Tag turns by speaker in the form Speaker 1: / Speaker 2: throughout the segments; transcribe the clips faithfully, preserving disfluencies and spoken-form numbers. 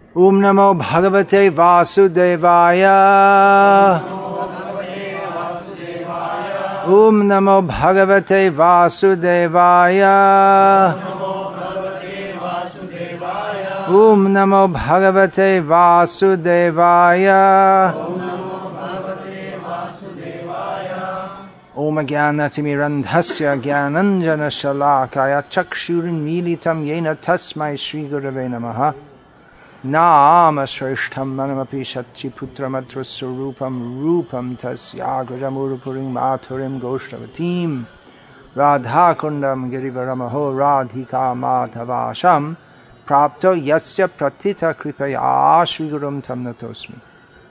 Speaker 1: Om Namo Bhagavate Vasudevaya. Om Namo Bhagavate Vasudevaya. Om Namo Bhagavate Vasudevaya. Om Jnanatimirandhasya Jnananjana Shalakaya Chakshurinmilitam Yena Tasmai Shri Gurave Namaha. Nama Shreshtham Manamapi Shatchi Putramatra Surupam Rupam Tasya Grajamurupurim Maturim Goshtavatim Radha Kundam Girivaramaho Radhika Madhavasham Prapto Yasya Pratita Kripaya Shri Gurum Tamnatosmi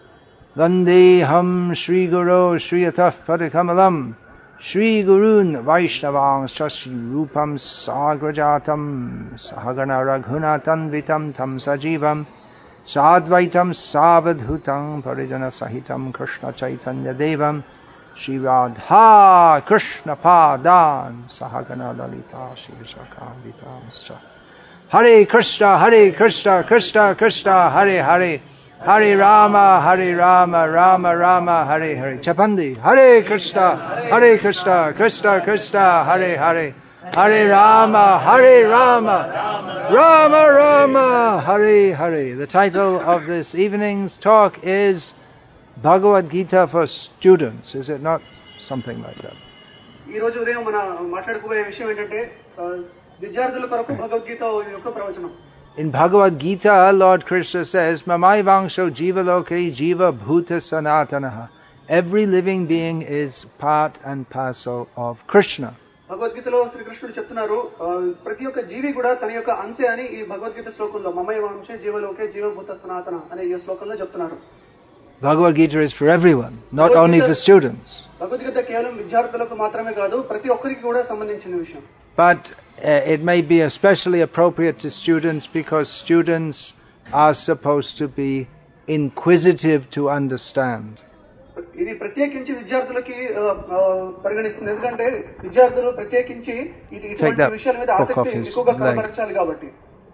Speaker 1: Vandeham Shri Guru Shri Ataf Padikamalam Shri Gurun Vaishnavang Shri Rupam Sagrajatam Sahagana Raghunatan Vitam Tam Sajivam Sadvaitam Savadhutam Parijana Sahitam Krishna Chaitanya Devam Shri Radha Krishna Padan Sahagana Dalita Shri Vishakam Vitam Hare Krishna Hare Krishna Krishna Krishna Hare Hare Hare Rama, Hare Rama, Rama Rama, Hare Hare. Chapandi, Hare Krishna, Hare Krishna, Krishna Krishna, Hare Hare. Hare Rama, Hare Rama, Rama Rama, Hare Hare. The title of this evening's talk is Bhagavad Gita for Students. Is it not something like that?
Speaker 2: ఈ రోజు ఉదయం మన మాట్లాడుకోబోయే విషయం ఏంటంటే విద్యార్థుల కొరకు భగవద్గీత యొక్క ప్రవచనం.
Speaker 1: In Bhagavad Gita, Lord Krishna says, Mamai vangsho jiva loke jiva bhuta sanatanaha. Every living being is part and parcel of Krishna.
Speaker 2: భగవద్గీతలో శ్రీకృష్ణుడు చెప్తున్నారు ప్రతి ఒక్క జీవి కూడా తన యొక్క అంశే అని ఈ భగవద్గీత శ్లోకంలో మమై వంశే జీవలోకే జీవభూత సనాతన అనే ఈ శ్లోకంలో చెప్తున్నారు.
Speaker 1: Bhagavad Gita is for everyone, not only for students.
Speaker 2: Bhagavad Gita కేవలం విద్యార్థులకు మాత్రమే కాదు ప్రతి ఒక్కరికి కూడా సంబంధించిన విషయం.
Speaker 1: But uh, it may be especially appropriate to students because students are supposed to be inquisitive to understand.
Speaker 2: ఇది ప్రత్యేకించి విద్యార్థులకి పరిగణిస్తుంది ఎందుకంటే విద్యార్థులు ప్రత్యేకించి ఇటువంటి విషయాల మీద ఆసక్తి ఎక్కువగా కనబరచాలి కాబట్టి.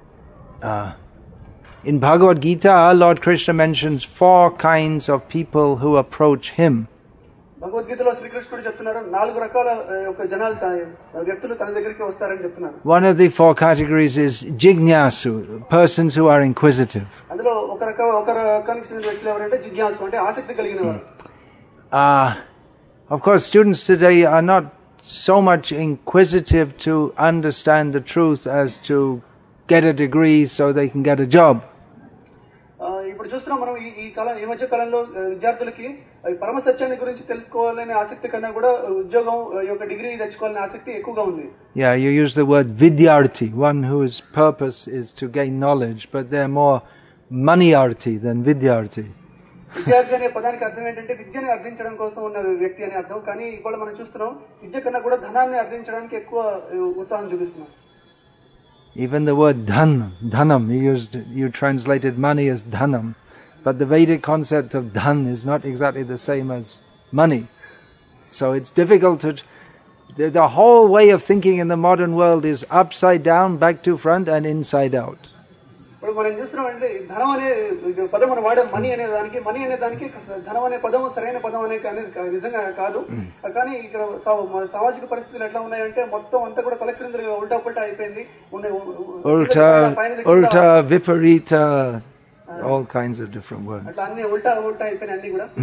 Speaker 1: In Bhagavad Gita, Lord Krishna mentions four kinds of people who approach him.
Speaker 2: భగవద్గీతలో శ్రీకృష్ణుడు చెప్తున్నారు నాలుగు రకాల యొక్క జనాలు వ్యక్తులు తన దగ్గరికి వస్తారని చెప్తున్నారు.
Speaker 1: One of the four categories is jignasu, persons who are inquisitive.
Speaker 2: అందులో ఒక రక ఒక రకానికి చెందిన వ్యక్తులు ఎవరంటే జిజ్ఞాసు అంటే ఆసక్తి కలిగిన వారు.
Speaker 1: Uh, of course, students today are not so much inquisitive to understand the truth as to get a degree so they can get a job.
Speaker 2: ఇప్పుడు చూస్తున్నాం మనం ఈ కాలం ఈ మధ్య కాలంలో విద్యార్థులకి పరమ సత్యాన్ని గురించి తెలుసుకోవాలనే ఆసక్తి కన్నా కూడా ఉద్యోగం యొక్క డిగ్రీ తెచ్చుకోవాలనే ఆసక్తి ఎక్కువగా ఉంది.
Speaker 1: Yeah, you use the word vidyarthi, one whose purpose is to gain knowledge, but they're more moneyarthi than vidyarthi.
Speaker 2: విద్యార్థి అనే పదానికి అర్థం ఏంటంటే విద్యని అర్థించడం కోసం ఉన్న వ్యక్తి అనే అర్థం. కానీ ఇప్పుడు మనం చూస్తున్నాం విద్య కన్నా కూడా ధనాన్ని అర్థించడానికి ఎక్కువ ఉత్సాహం చూపిస్తున్నాం.
Speaker 1: Even the word dhan, dhanam, you used, you translated money as dhanam, but the Vedic concept of dhan is not exactly the same as money. So it's difficult to, the, the whole way of thinking in the modern world is upside down, back to front and inside out.
Speaker 2: ఇప్పుడు మనం చూస్తున్నామంటే ధనం అనే పదం మనం వాడే money అనే దానికి money అనే దానికి ధనం అనే పదం సరైన పదం అనే నిజంగా కాదు. కానీ ఇక్కడ సామాజిక పరిస్థితులు ఎట్లా ఉన్నాయంటే మొత్తం అంతా కూడా కలెక్టర్ ఉల్టా పుల్టా అయిపోయింది.
Speaker 1: ఉల్టా ఉల్టా విపరీత, all kinds of different words.
Speaker 2: అట్లా అన్ని ఉల్టా ఉల్టా అయిపోయినాయి అన్ని కూడా.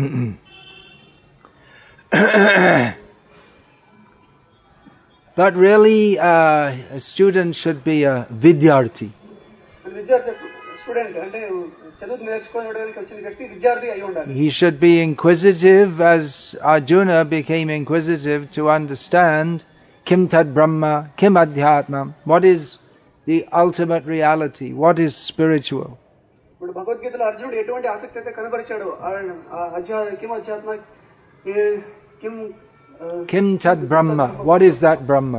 Speaker 1: But really uh, a student should be a vidyarthi. He should be inquisitive as Arjuna became inquisitive to understand Kim Tad Brahma, Kim Adhyatma, what is the ultimate reality, what is spiritual. Kim Tad Brahma, what is that Brahma?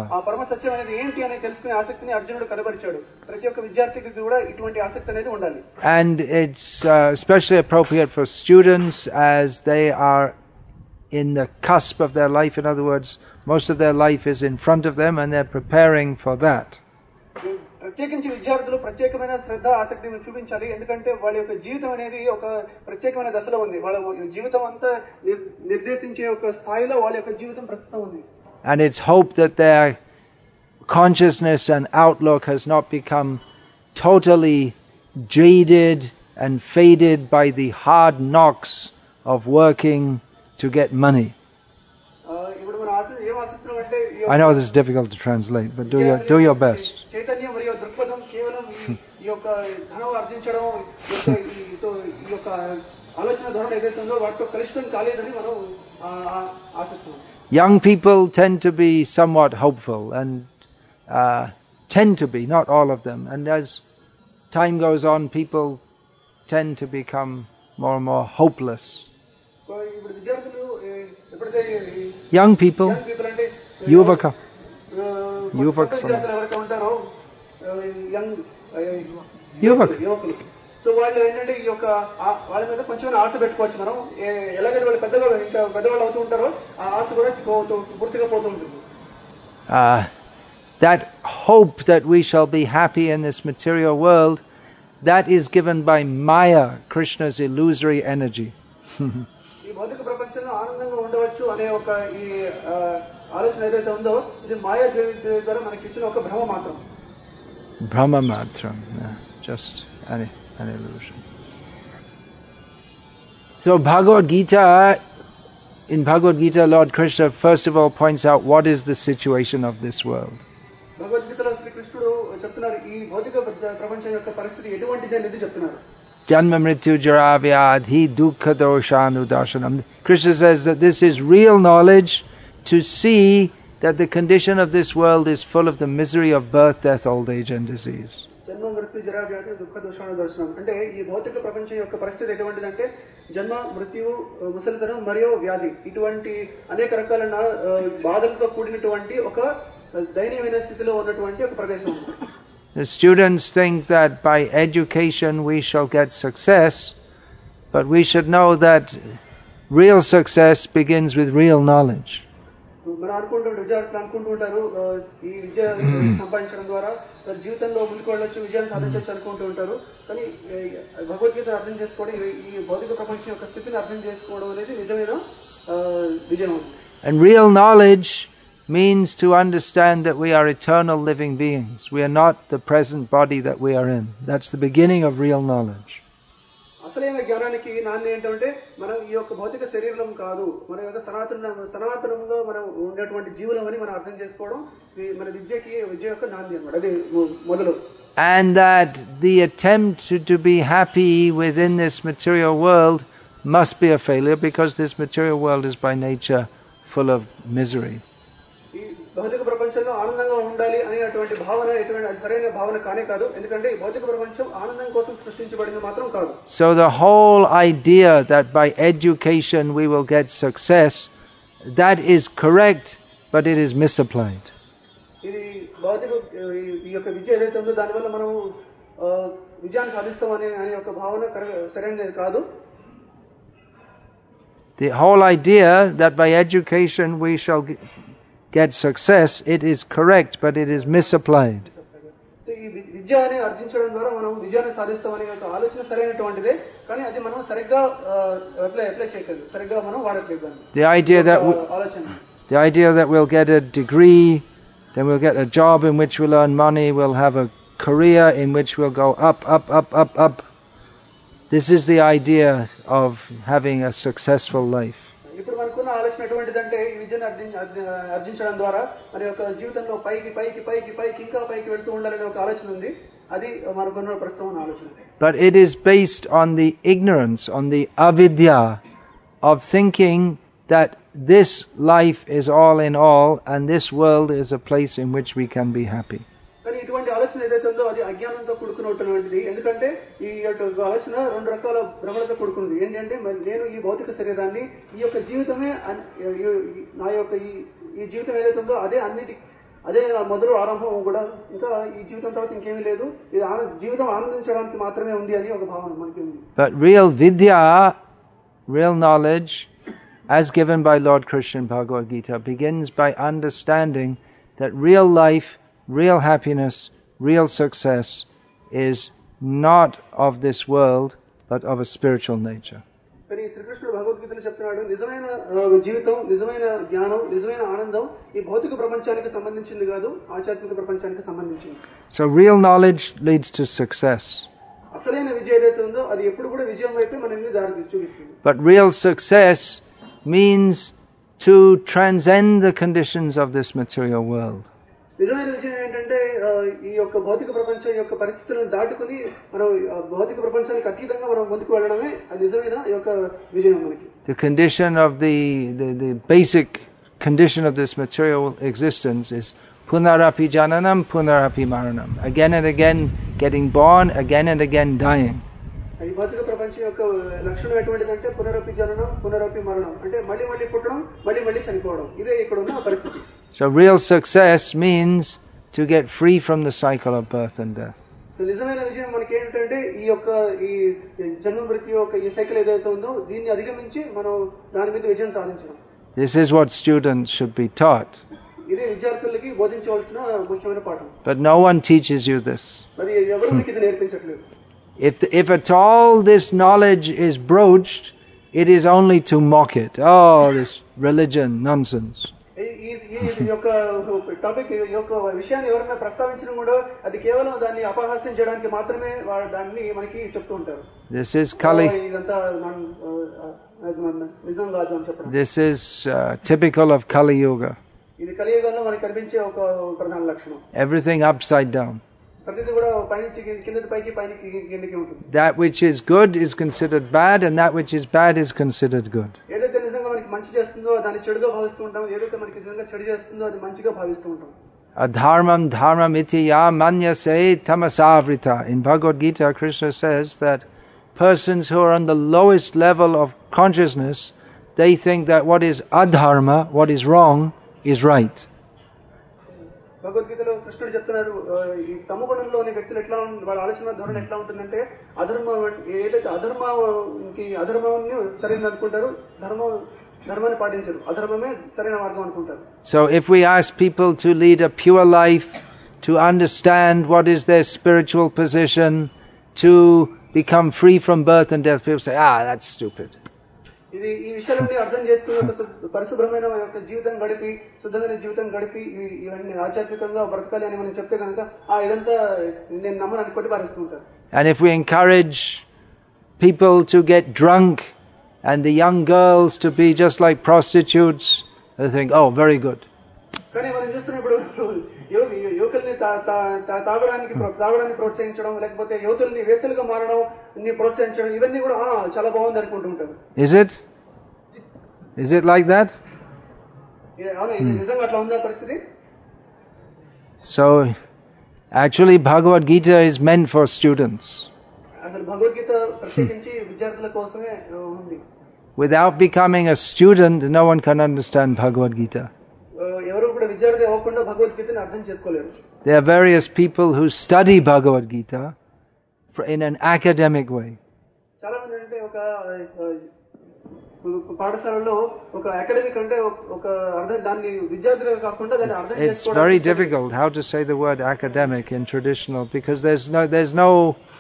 Speaker 1: And it's uh, especially appropriate for students as they are in the cusp of their life. In other words, most of their life is in front of them and they're preparing for that.
Speaker 2: ప్రత్యేకించి విద్యార్థులు ప్రత్యేకమైన శ్రద్ధ ఆసక్తిని చూపించాలి. ఎందుకంటే వాళ్ళ యొక్క జీవితం అనేది ఒక ప్రత్యేకమైన దశలో ఉంది. వాళ్ళ జీవితం అంతా నిర్దేశించే ఒక స్థాయిలో వాళ్ళ యొక్క జీవితం ప్రస్తుతం ఉంది.
Speaker 1: And it's hope that their consciousness and outlook has not become totally jaded and faded by the hard knocks of working to get money. I know this is difficult to translate, but do your do your best. Young people tend to be somewhat hopeful and uh, tend to be, not all of them. And as time goes on, people tend to become more and more hopeless. Young people, yuvaka, yuvaks, yuvak.
Speaker 2: So వాళ్ళు ఏంటంటే ఈ యొక్క వాళ్ళ మీద కొంచెం ఆశ పెట్టుకోవచ్చు. మనం ఎలాగైతే వాళ్ళు పెద్దగా ఇంకా పెద్దవాళ్ళు అవుతూ ఉంటారో ఆ ఆశ కూడా పూర్తిగా పోతూ ఉంటుంది.
Speaker 1: That hope that we shall be happy in this material world, that is given by Maya, Krishna's illusory energy.
Speaker 2: ఈ భౌతిక ప్రపంచంలో ఆనందంగా ఉండవచ్చు అనే ఒక ఈ ఆలోచన ఏదైతే ఉందో ఇది మాయా దేవి ద్వారా మనకి ఇచ్చిన ఒక భ్రమ మాత్రం.
Speaker 1: Brahma matram, just an, an illusion. So Bhagavad Gita, in Bhagavad Gita, Lord Krishna first of all points out what is the situation of this world.
Speaker 2: Bhagavad Gita lo Sri Krishnudu cheptunnaru ee bhautika prapancham yokka paristhithi etuvantiది అనేది చెప్తున్నారు.
Speaker 1: Janma mrityu jara vyadhi dukkha doshanudarshanam. Krishna says that this is real knowledge to see that the condition of this world is full of the misery of birth, death, old age and disease.
Speaker 2: జన్మ మృత్యు జరా వ్యాధి దుఃఖ దోషాను దర్శనం అంటే ఈ భౌతిక ప్రపంచం యొక్క పరిస్థితి ఎటువంటిదంటే జన్మ మృత్యు ముసలితనం మరియు వ్యాధి ఇటువంటి అనేక రకాలైన బాధలతో కూడినటువంటి ఒక దయనీయమైన స్థితిలో ఉన్నటువంటి ఒక ప్రదేశం.
Speaker 1: The students think that by education we shall get success, but we should know that real success begins with real knowledge.
Speaker 2: మనం అనుకుంటుంటారు విద్యార్థులు అనుకుంటుంటారు ఈ విద్య సంపాదించడం ద్వారా జీవితంలో ముందుకు వెళ్ళొచ్చు విజయాన్ని సాధించవచ్చు అనుకుంటూ ఉంటారు. కానీ భగవద్గీతను అర్థం చేసుకోవడం ఈ భౌతిక ప్రపంచం యొక్క స్థితిని అర్థం చేసుకోవడం అనేది నిజమైన విజయం.
Speaker 1: And real knowledge means to understand that we are eternal living beings. We are not the present body that we are in. That's the beginning of real knowledge.
Speaker 2: అసలైన జ్ఞానానికి నాంది ఏంటంటే మనం ఈ యొక్క భౌతిక శరీరం కాదు, మన యొక్క సనాతన సనాతనంగా మనం ఉండేటువంటి జీవనం అని మనం అర్థం చేసుకోవడం మన విద్యకి విద్య యొక్క నాంది అన్నమాట. అది మొదలు.
Speaker 1: And that the attempt to, to be happy within this material world must be a failure because this material world is by nature full of misery.
Speaker 2: భౌతిక ప్రపంచంలో ఆనందంగా ఉండాలి అనేటువంటి భావన ఎటువంటి సరైన భావన కానే కాదు. ఎందుకంటే ఈ భౌతిక ప్రపంచం ఆనందం కోసం సృష్టించబడింది మాత్రం కాదు.
Speaker 1: So the whole idea that by education we will get success, that is correct, but it is misapplied.
Speaker 2: ఇది భౌతిక ఈ యొక్క విద్య ఏదైతే ఉందో దానివల్ల మనం విజయాన్ని సాధిస్తాం అనే అనే ఒక భావన సరైనది కాదు.
Speaker 1: The whole idea that by education we shall get success, it is correct, but it is misapplied.
Speaker 2: ఈ విద్యని అర్జించడం ద్వారా మనం విజయాన్ని సాధిస్తామనే ఒక ఆలోచన సరైనటువంటిదే, కానీ అది మనం సరిగ్గా అప్లై అప్లై చేయలేదు, సరిగ్గా మనం వాడట్లేదు.
Speaker 1: The idea that we, the idea that we'll get a degree, then we'll get a job in which we'll earn money, we'll have a career in which we'll go up, up, up, up, up. This is the idea of having a successful life.
Speaker 2: ఇప్పుడు మనకున్న ఆలోచన ఎటువంటిదంటే ఈ విద్యను అర్జించడం ద్వారా మన యొక్క జీవితంలో పైకి పైకి పైకి పైకి ఇంకా పైకి వెళ్తూ ఉండాలనే ఒక ఆలోచన ఉంది. అది మనకున్న ప్రస్తుతం ఆలోచన.
Speaker 1: But it is based on the ignorance, on the avidya of thinking that this life is all in all and this world is a place in which we can be happy.
Speaker 2: కానీ ఇటువంటి ఆలోచన ఏదైతే ఉందో అది అజ్ఞానంతో కూడుకున్నటువంటిది. ఎందుకంటే ఈ యొక్క ఆలోచన రెండు రకాల భ్రమలతో కూడుకుంది. ఏంటంటే నేను ఈ భౌతిక శరీరాన్ని ఈ యొక్క జీవితమే నా యొక్క ఈ జీవితం ఏదైతే ఉందో అదే అన్నిటి అదే మొదలు ఆరంభం కూడా, ఇంకా ఈ జీవితం తర్వాత ఇంకేమీ లేదు, ఇది జీవితం ఆనందించడానికి మాత్రమే ఉంది అని ఒక భావన మనకి ఉంది.
Speaker 1: But real vidya, real knowledge, as given by Lord Krishna in Bhagavad Gita, begins by understanding that real life, real happiness, real success is not of this world, but of a spiritual nature.
Speaker 2: కానీ శ్రీకృష్ణుడు భగవద్గీతలో చెప్తున్నాడు, నిజమైన జీవితం, నిజమైన జ్ఞానం, నిజమైన ఆనందం ఈ భౌతిక ప్రపంచానికి సంబంధించింది కాదు, ఆధ్యాత్మిక ప్రపంచానికి సంబంధించింది.
Speaker 1: So real knowledge leads to success.
Speaker 2: అసలైన విజయం ఏదైతే ఉందో అది ఎప్పుడు కూడా విజయం వైపే మనల్ని దారి చూపిస్తుంది.
Speaker 1: But real success means to transcend the conditions of this material world.
Speaker 2: నిజమైన విజయం ఏంటంటే ఈ యొక్క భౌతిక ప్రపంచం యొక్క పరిస్థితులను దాటుకుని మనం భౌతిక ప్రపంచానికి అతీతంగా మనం ముందుకు వెళ్ళడమే అది నిజమైన ఈ యొక్క విజయం మనకి.
Speaker 1: The condition of the, the the basic condition of this material existence is punarapi jananam, punarapi maranam. Again and again getting born, again and again dying.
Speaker 2: ఈ భౌతిక ప్రపంచం యొక్క లక్షణం ఎటువంటిదంటే పునరపి జననం, పునరపి మరణం. అంటే మళ్ళీ మళ్ళీ పుట్టడం, మళ్ళీ మళ్ళీ చనిపోవడం. ఇదే ఇక్కడ ఉన్న పరిస్థితి.
Speaker 1: So real success means to get free from the cycle of birth and death.
Speaker 2: So నిజమైన విజయం మనకి ఏంటంటే ఈ యొక్క ఈ జన్మ మృత్యు యొక్క ఈ సైకిల్ ఏదైతే ఉందో దీన్ని అధిగమించి మనం దాని మీద విజయం సాధించడం.
Speaker 1: This is what students should be taught.
Speaker 2: ఇదే విద్యార్థులకి బోధించవలసిన ముఖ్యమైన పాఠం.
Speaker 1: But no one teaches you this.
Speaker 2: మరి ఎవరు మీకు ఇది నేర్పించట్లేదు.
Speaker 1: If if at all this knowledge is broached, it is only to mock it. Oh, this religion nonsense.
Speaker 2: ఈ యొక్క టాపిక్ ఈ యొక్క విషయాన్ని ఎవరైనా ప్రస్తావించడం కూడా అది కేవలం దాన్ని అపహాస్యం చేయడానికి మాత్రమే దాన్ని మనకి చెప్తూ ఉంటారు.
Speaker 1: This is Kali.
Speaker 2: ఇదంతా నిజం కాదు అని చెప్పడం.
Speaker 1: This is uh, typical of Kali Yuga.
Speaker 2: ఇది కలియుగంలో మనకి కనిపించే ఒక ప్రధాన లక్షణం.
Speaker 1: Everything upside down.
Speaker 2: ప్రతిదీ కూడా పైనుంచి కిందకి పైకి పైకి కిందకి ఉంటుంది.
Speaker 1: That which is good is considered bad, and that which is bad is considered good.
Speaker 2: ఏదైతే నిజంగా మనకి మంచి చేస్తుందో దాన్ని చెడుగా భావిస్తూ ఉంటాం, ఏదైతే మనకి నిజంగా చెడు చేస్తుందో అది మంచిగా భావిస్తూ ఉంటాం. Adharmam dharmam iti ya manyase tamasavrita. In Bhagavad Gita, Krishna says that persons who are on the lowest level of consciousness, they think that what is adharma, what is wrong, is right. భగవద్గీతలో కృష్ణుడు చెప్తున్నారు, ఈ తమగుణంలోని వ్యక్తులు ఎట్లా వాళ్ళ ఆలోచన ధోరణి ఎట్లా ఉంటుందంటే అధర్మం ఏదైతే అధర్మానికి అధర్మాన్ని సరైనది అనుకుంటారు, ధర్మం ధర్మాన్ని పాటించరు, అధర్మమే సరైన మార్గం అనుకుంటారు. So if we ask people to lead a pure life, to understand what is their spiritual position, to become free from birth and death, people say, ah, that's stupid. ఇది ఈ విషయాలన్నీ అర్థం చేసుకుని ఒక పరిశుభ్రమైన యొక్క జీవితం గడిపి శుద్ధమైన జీవితం గడిపి ఇవన్నీ ఆధ్యాత్మికంగా బ్రతకాలి అని మనం చెప్తే కనుక ఆ ఇదంతా నేను నమ్మని కొట్టి పారేస్తుంటారు. And if we encourage people to get drunk and the young girls to be just like prostitutes, they think, oh, very good. కానీ మనం చూస్తున్నప్పుడు యువకుల్ని తాగడానికి తాగడానికి ప్రోత్సహించడం, లేకపోతే యువతుల్ని వేసలుగా మారడం, ప్రోత్సహించడం, ఇవన్నీ కూడా చాలా బాగుంది అనుకుంటూ ఉంటారు. Is it? Is it like that? నిజంగా అట్లా ఉందా పరిస్థితి? So actually Bhagavad Gita is meant for students. అసలు భగవద్గీత ప్రత్యేకించి విద్యార్థుల కోసమే ఉంది. Without becoming a student, no one can understand Bhagavad Gita. There are various people who study Bhagavad Gita in an academic way. It's very difficult how to say the word academic in traditional, because there's no there's no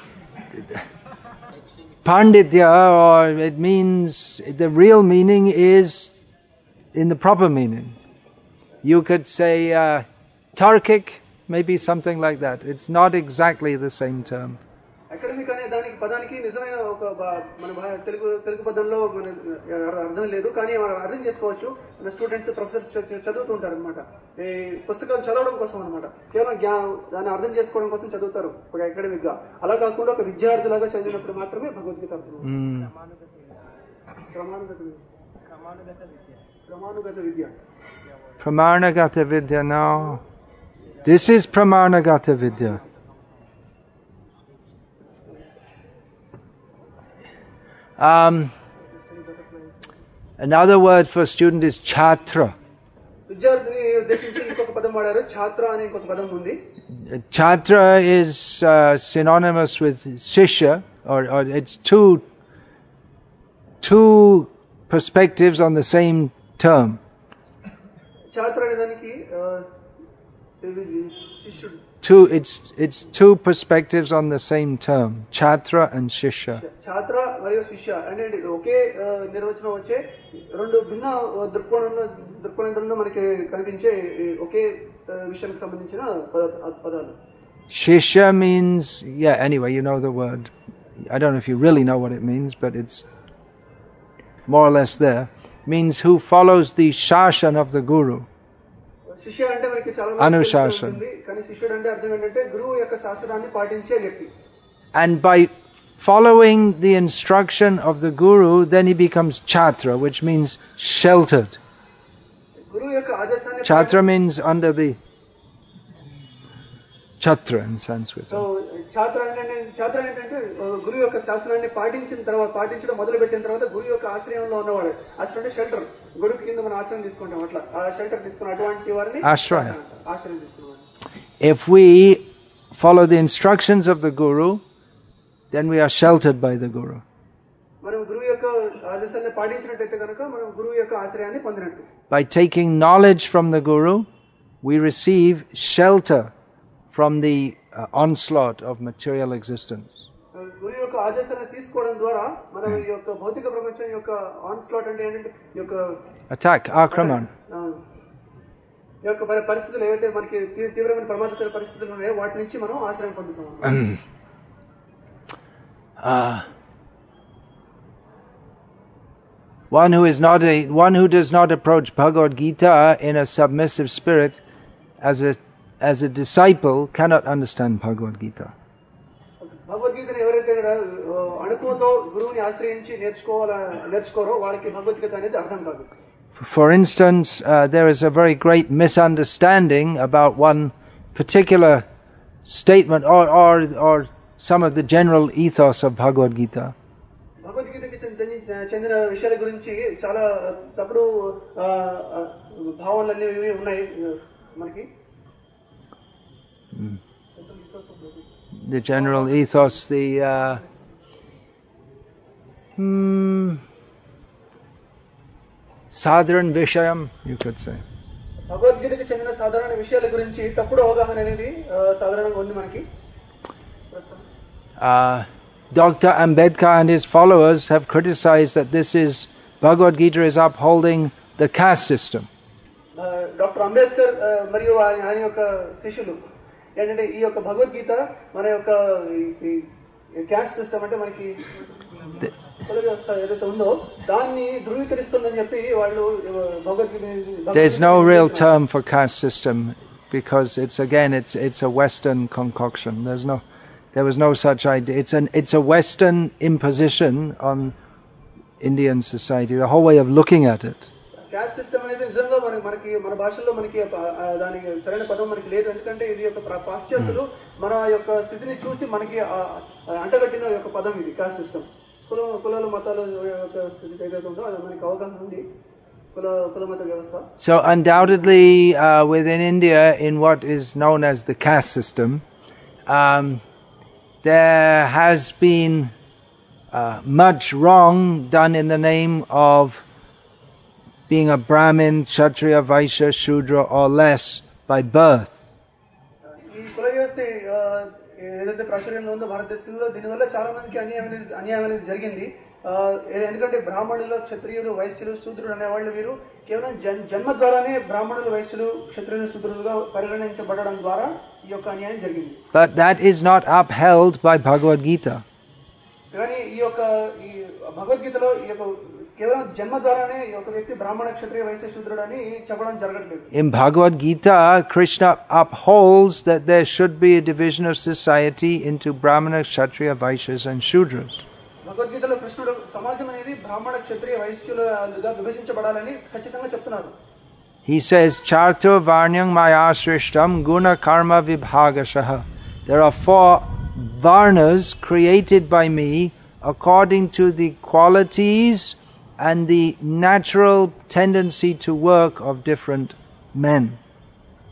Speaker 2: panditya, or it means the real meaning is in the proper meaning. You could say uh, Tarkic, maybe something like that. It's not exactly the same term. Academic ane daniki padaniki nijamaina oka mana telugu telugu padamlo mana ardham ledu kaani ardham chesukovachu. Mana students professors chaduvutuntaru annamata. Ee pustakam chadavadam kosam annamata. Kevalam dani ardham chesukovam kosam chaduvutaru oka academic ga. Ala kaakunda oka vidyarthulaga chadivinappudu maatrame Bhagavad-gita ardham. Pramanugata vidya. Pramanugata vidya. Pramanagata vidya, no. This is Pramanagata vidya. Um, another word for student is chhatra. Chhatra is uh, synonymous with shishya, or, or it's two two perspectives on the same term.
Speaker 1: two, it's, it's two perspectives on the same term, chhatra and shishya.
Speaker 2: ఛాత్ర మరియు శిష్య అంటే ఒకే ఆ, నిర్వచనం వచ్చే రెండు భిన్న దృక్కోణంలో దృక్కోణంలో మనకి కనిపించే ఈ ఒకే ఆ, విషయానికి సంబంధించిన పద- పదాలు.
Speaker 1: Shishya means, yeah, anyway, you know the word. I don't know if you really know what it means, but it's more or less there. Means who follows the shashan of the guru.
Speaker 2: శిష్య అంటే మనకి చాలా
Speaker 1: అనుశాసన.
Speaker 2: ఉంటుంది, కానీ శిష్యుడు అంటే అర్థం ఏంటంటే గురువు యొక్క శాస్త్రాన్ని పాటించే వ్యక్తి.
Speaker 1: And by following the instruction of the guru, then he becomes chhatra, which means sheltered.
Speaker 2: గురువు యొక్క ఆదేశాన్ని
Speaker 1: Chhatra means under the chhatra in Sanskrit.
Speaker 2: So ఛాత్ర అంటే ఛాత్ర ఏంటంటే ఆ, గురువు యొక్క శాస్త్రాన్ని పాటించిన తర్వాత పాటించడం మొదలు పెట్టిన తర్వాత గురువు యొక్క ఆశ్రయంలో ఉన్నవాడు. ఆశ్రయం అంటే షెల్టర్. గొడుగు కింద మనం ఆశ్రయం తీసుకుంటాం, అట్లా ఆ షెల్టర్ తీసుకున్న అటువంటి వారిని
Speaker 1: Ashraya.
Speaker 2: ఆశ్రయం తీసుకున్నవాడు.
Speaker 1: If we follow the instructions of the guru, then we are sheltered by the guru.
Speaker 2: మనం గురువు యొక్క ఆదేశాన్ని పాటించినట్టయితే కనుక మనం గురువు యొక్క ఆశ్రయాన్ని పొందినట్టు.
Speaker 1: By taking knowledge from the guru, we receive shelter from the uh, onslaught of material existence.
Speaker 2: గురువు యొక్క ఆదేశాన్ని తీసుకోవడం ద్వారా మనం ఈ యొక్క భౌతిక ప్రపంచం యొక్క ఆన్స్లాట్ అంటే ఏంటంటే ఈ యొక్క
Speaker 1: Attack, akraman.
Speaker 2: ఆ, ఈ యొక్క పరి- పరిస్థితులు ఏవైతే మనకి తీ- తీవ్రమైన ప్రమాదకర పరిస్థితులు ఉన్నాయో వాటి నుంచి మనం ఆశ్రయం పొందుతాం.
Speaker 1: Uh, one who is not a one who does not approach Bhagavad Gita in a submissive spirit as a as a disciple cannot understand Bhagavad Gita.
Speaker 2: భగవద్గీతను ఎవరైతే ఇక్కడ, ఆ, అణుకువతో గురువుని ఆశ్రయించి నేర్చుకోవాల నేర్చుకోరో వాళ్ళకి భగవద్గీత అనేది అర్థం కాదు.
Speaker 1: For instance, uh, there is a very great misunderstanding about one particular statement or, or, or some of the general ethos of Bhagavad Gita.
Speaker 2: భగవద్గీతకి చెందిన చెందిన విషయాల గురించి చాలా తప్పుడు ఆ, ఆ, భావనలు అనేవి ఉన్నాయి ఆ, మనకి.
Speaker 1: The general ethos, the uh, hmm, sadharan vishayam, you could say.
Speaker 2: భగవద్గీతకి చెందిన సాధారణ విషయాల గురించి తప్పుడు అవగాహన అనేది ఆ, సాధారణంగా ఉంది మనకి.
Speaker 1: Uh, Doctor Ambedkar and his followers have criticized that this is Bhagavad Gita is upholding the caste system.
Speaker 2: ఆ, డాక్టర్ అంబేద్కర్ ఆ, మరియు ఆయన ఆయన యొక్క శిష్యులు ఏంటంటే ఈ యొక్క భగవద్గీత మన యొక్క క్యాస్ట్ సిస్టమ్ అంటే మనకి కుల వ్యవస్థ ఏదైతే ఉందో దాన్ని ధృవీకరిస్తుందని చెప్పి వాళ్ళు Bhagavad Gita
Speaker 1: There's no real term for caste system because it's again it's it's a Western concoction. There's no there was no such idea. It's an it's a Western imposition on Indian society. The whole way of looking at it.
Speaker 2: Caste system అనేది నిజంగా మన మనకి మన భాషల్లో మనకి ఆ, దానికి సరైన పదం మనకి లేదు. ఎందుకంటే ఇది యొక్క ప్ర- పాశ్చాత్యులు మన యొక్క స్థితిని చూసి మనకి ఆ, ఆ, అంటగట్టిన యొక్క పదం ఇది క్యాస్ట్ సిస్టమ్. కుల కులాలు మతాల యొక్క స్థితి ఏదైతే ఉందో అది మనకి అవగాహన ఉంది, కుల కుల మత వ్యవస్థ.
Speaker 1: So undoubtedly, uh, within India, in what is known as the caste system, um, there has been uh, much wrong done in the name of being a Brahmin, Kshatriya, Vaishya, Shudra or less by birth.
Speaker 2: ఈ కుల వ్యవస్థ ఆ, ఏదైతే ప్రాచుర్యంలో ఉందో భారతదేశంలో దీనివల్ల చాలా మందికి అన్యాయం అనేది అన్యాయం అనేది జరిగింది. ఆ, ఎందుకంటే బ్రాహ్మణులు, క్షత్రియులు, వైశ్యులు, శూద్రులు అనేవాళ్ళు వీరు కేవలం జన్- జన్మ ద్వారానే బ్రాహ్మణులు, వైశ్యులు, క్షత్రియులు, శూద్రులుగా పరిగణించబడడం ద్వారా ఈ యొక్క అన్యాయం జరిగింది.
Speaker 1: But that is not upheld by Bhagavad Gita.
Speaker 2: కానీ ఈ యొక్క ఈ భగవద్గీతలో ఈ యొక్క కేవలం జన్మ ద్వారానే ఈ యొక్క వ్యక్తి బ్రాహ్మణ, క్షత్రియ, వైశ్య, శూద్రుడు అని చెప్పడం జరగట్లేదు.
Speaker 1: In Bhagavad Gita, Krishna upholds that there should be a division of society into Brahmanas, Kshatriya, Vaishyas and Shudras.
Speaker 2: భగవద్గీతలో కృష్ణుడు సమాజం అనేది బ్రాహ్మణ, క్షత్రియ, వైశ్యులుగా విభజించబడాలని ఖచ్చితంగా చెప్తున్నారు.
Speaker 1: He says, Charto Varnyam Maya Shrishtam Guna Karma Vibhagashaha. There are four Varnas created by me according to the qualities and the natural tendency to work of different men.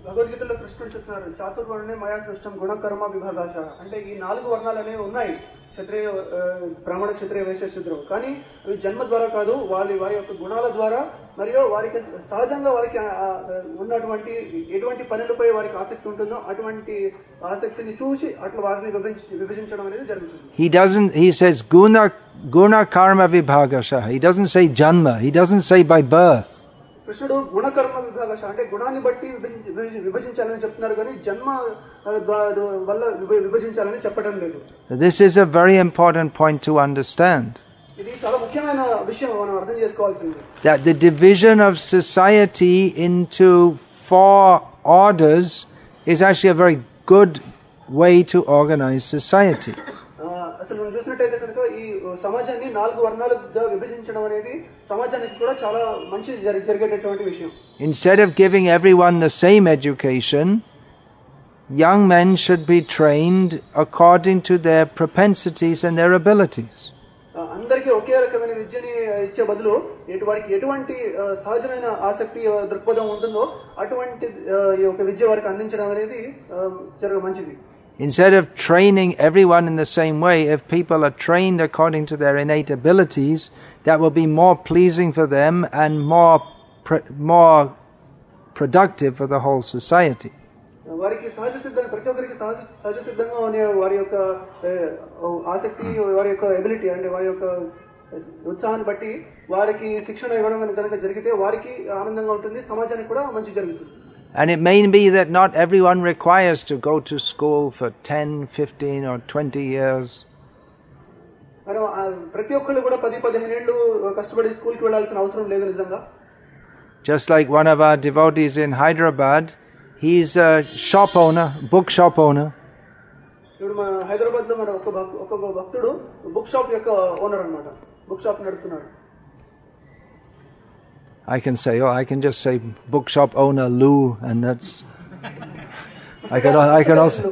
Speaker 2: భగవద్గీతలో కృష్ణుడు చెప్తున్నారు, చాతుర్వర్ణే మయా సృష్టం గుణ కర్మ విభాగాశ. అంటే ఈ నాలుగు వర్ణాలు అనేవి ఉన్నాయి, క్షత్రియ బ్రాహ్మణ క్షత్రియ వైశ్య శూద్రం. కానీ అవి జన్మ ద్వారా కాదు, వారి వారి యొక్క గుణాల ద్వారా మరియు వారికి సహజంగా వారికి ఉన్నటువంటి ఎటువంటి పనులపై వారికి ఆసక్తి ఉంటుందో అటువంటి ఆసక్తిని చూసి అట్లా వారిని విభజించడం అనేది జరుగుతుంది.
Speaker 1: He doesn't, he says guna guna karma vibhagasha. He doesn't say janma. He doesn't say by birth.
Speaker 2: కృష్ణుడు గుణకర్మ విభాగశ అంటే గుణాన్ని బట్టి విభజించాలని చెప్తున్నారు, కానీ జన్మ వల్ల విభజించాలని చెప్పడం లేదు.
Speaker 1: This is a very important point to understand.
Speaker 2: ఇది చాలా ముఖ్యమైన విషయం మనం అర్థం చేసుకోవాల్సింది.
Speaker 1: That the division of society into four orders is actually a very good way to organize society.
Speaker 2: అసలు మనం చూసినట్టయితే కనుక ఈ సమాజాన్ని నాలుగు వర్ణాలుగా విభజించడం అనేది సమాజానికి కూడా చాలా మంచి జరిగేటటువంటి విషయం.
Speaker 1: Instead of giving everyone the same education, young men should be trained according to their propensities and their abilities.
Speaker 2: అందరికీ ఒకే రకమైన విద్యని ఇచ్చే బదులు వారికి ఎటువంటి సహజమైన ఆసక్తి దృక్పథం ఉంటుందో అటువంటి ఒక విద్య వారికి అందించడం అనేది జరగ మంచిది.
Speaker 1: Instead of training everyone in the same way, if people are trained according to their innate abilities, that will be more pleasing for them and more pr- more productive for the whole society.
Speaker 2: వారికి సహజ సిద్ధంగా ప్రతి ఒక్కరికి సహజ సహజ సిద్ధంగా ఉన్న వారి యొక్క ఆసక్తి వారి యొక్క ఎబిలిటీ అంటే వారి యొక్క ఉత్సాహాన్ని బట్టి వారికి శిక్షణ ఇవ్వడం కనుక జరిగితే వారికి ఆనందంగా ఉంటుంది, సమాజానికి కూడా మంచి జరుగుతుంది.
Speaker 1: And it may be that not everyone requires to go to school for ten, fifteen or twenty years.
Speaker 2: ప్రతి ఒక్కళ్ళు కూడా పది పదిహేను ఏళ్ళు కష్టపడి స్కూల్కి వెళ్ళాల్సిన అవసరం లేదు నిజంగా.
Speaker 1: Just like one of our devotees in Hyderabad, he's a shop owner, book shop owner.
Speaker 2: ఇప్పుడు మన హైదరాబాద్ లో మన ఒక ఒక భక్తుడు బుక్ షాప్ యొక్క ఓనర్ అన్నమాట, బుక్ షాప్ నడుపుతున్నాడు.
Speaker 1: I can say, oh, I can just say bookshop owner Lou, and that's. I can, I can also.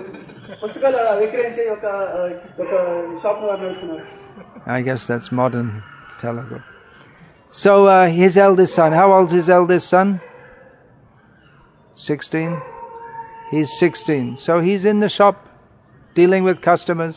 Speaker 1: I guess that's modern Telugu. So uh, his eldest son. How old is his eldest son? Sixteen. He's sixteen. So he's in the shop, dealing with customers.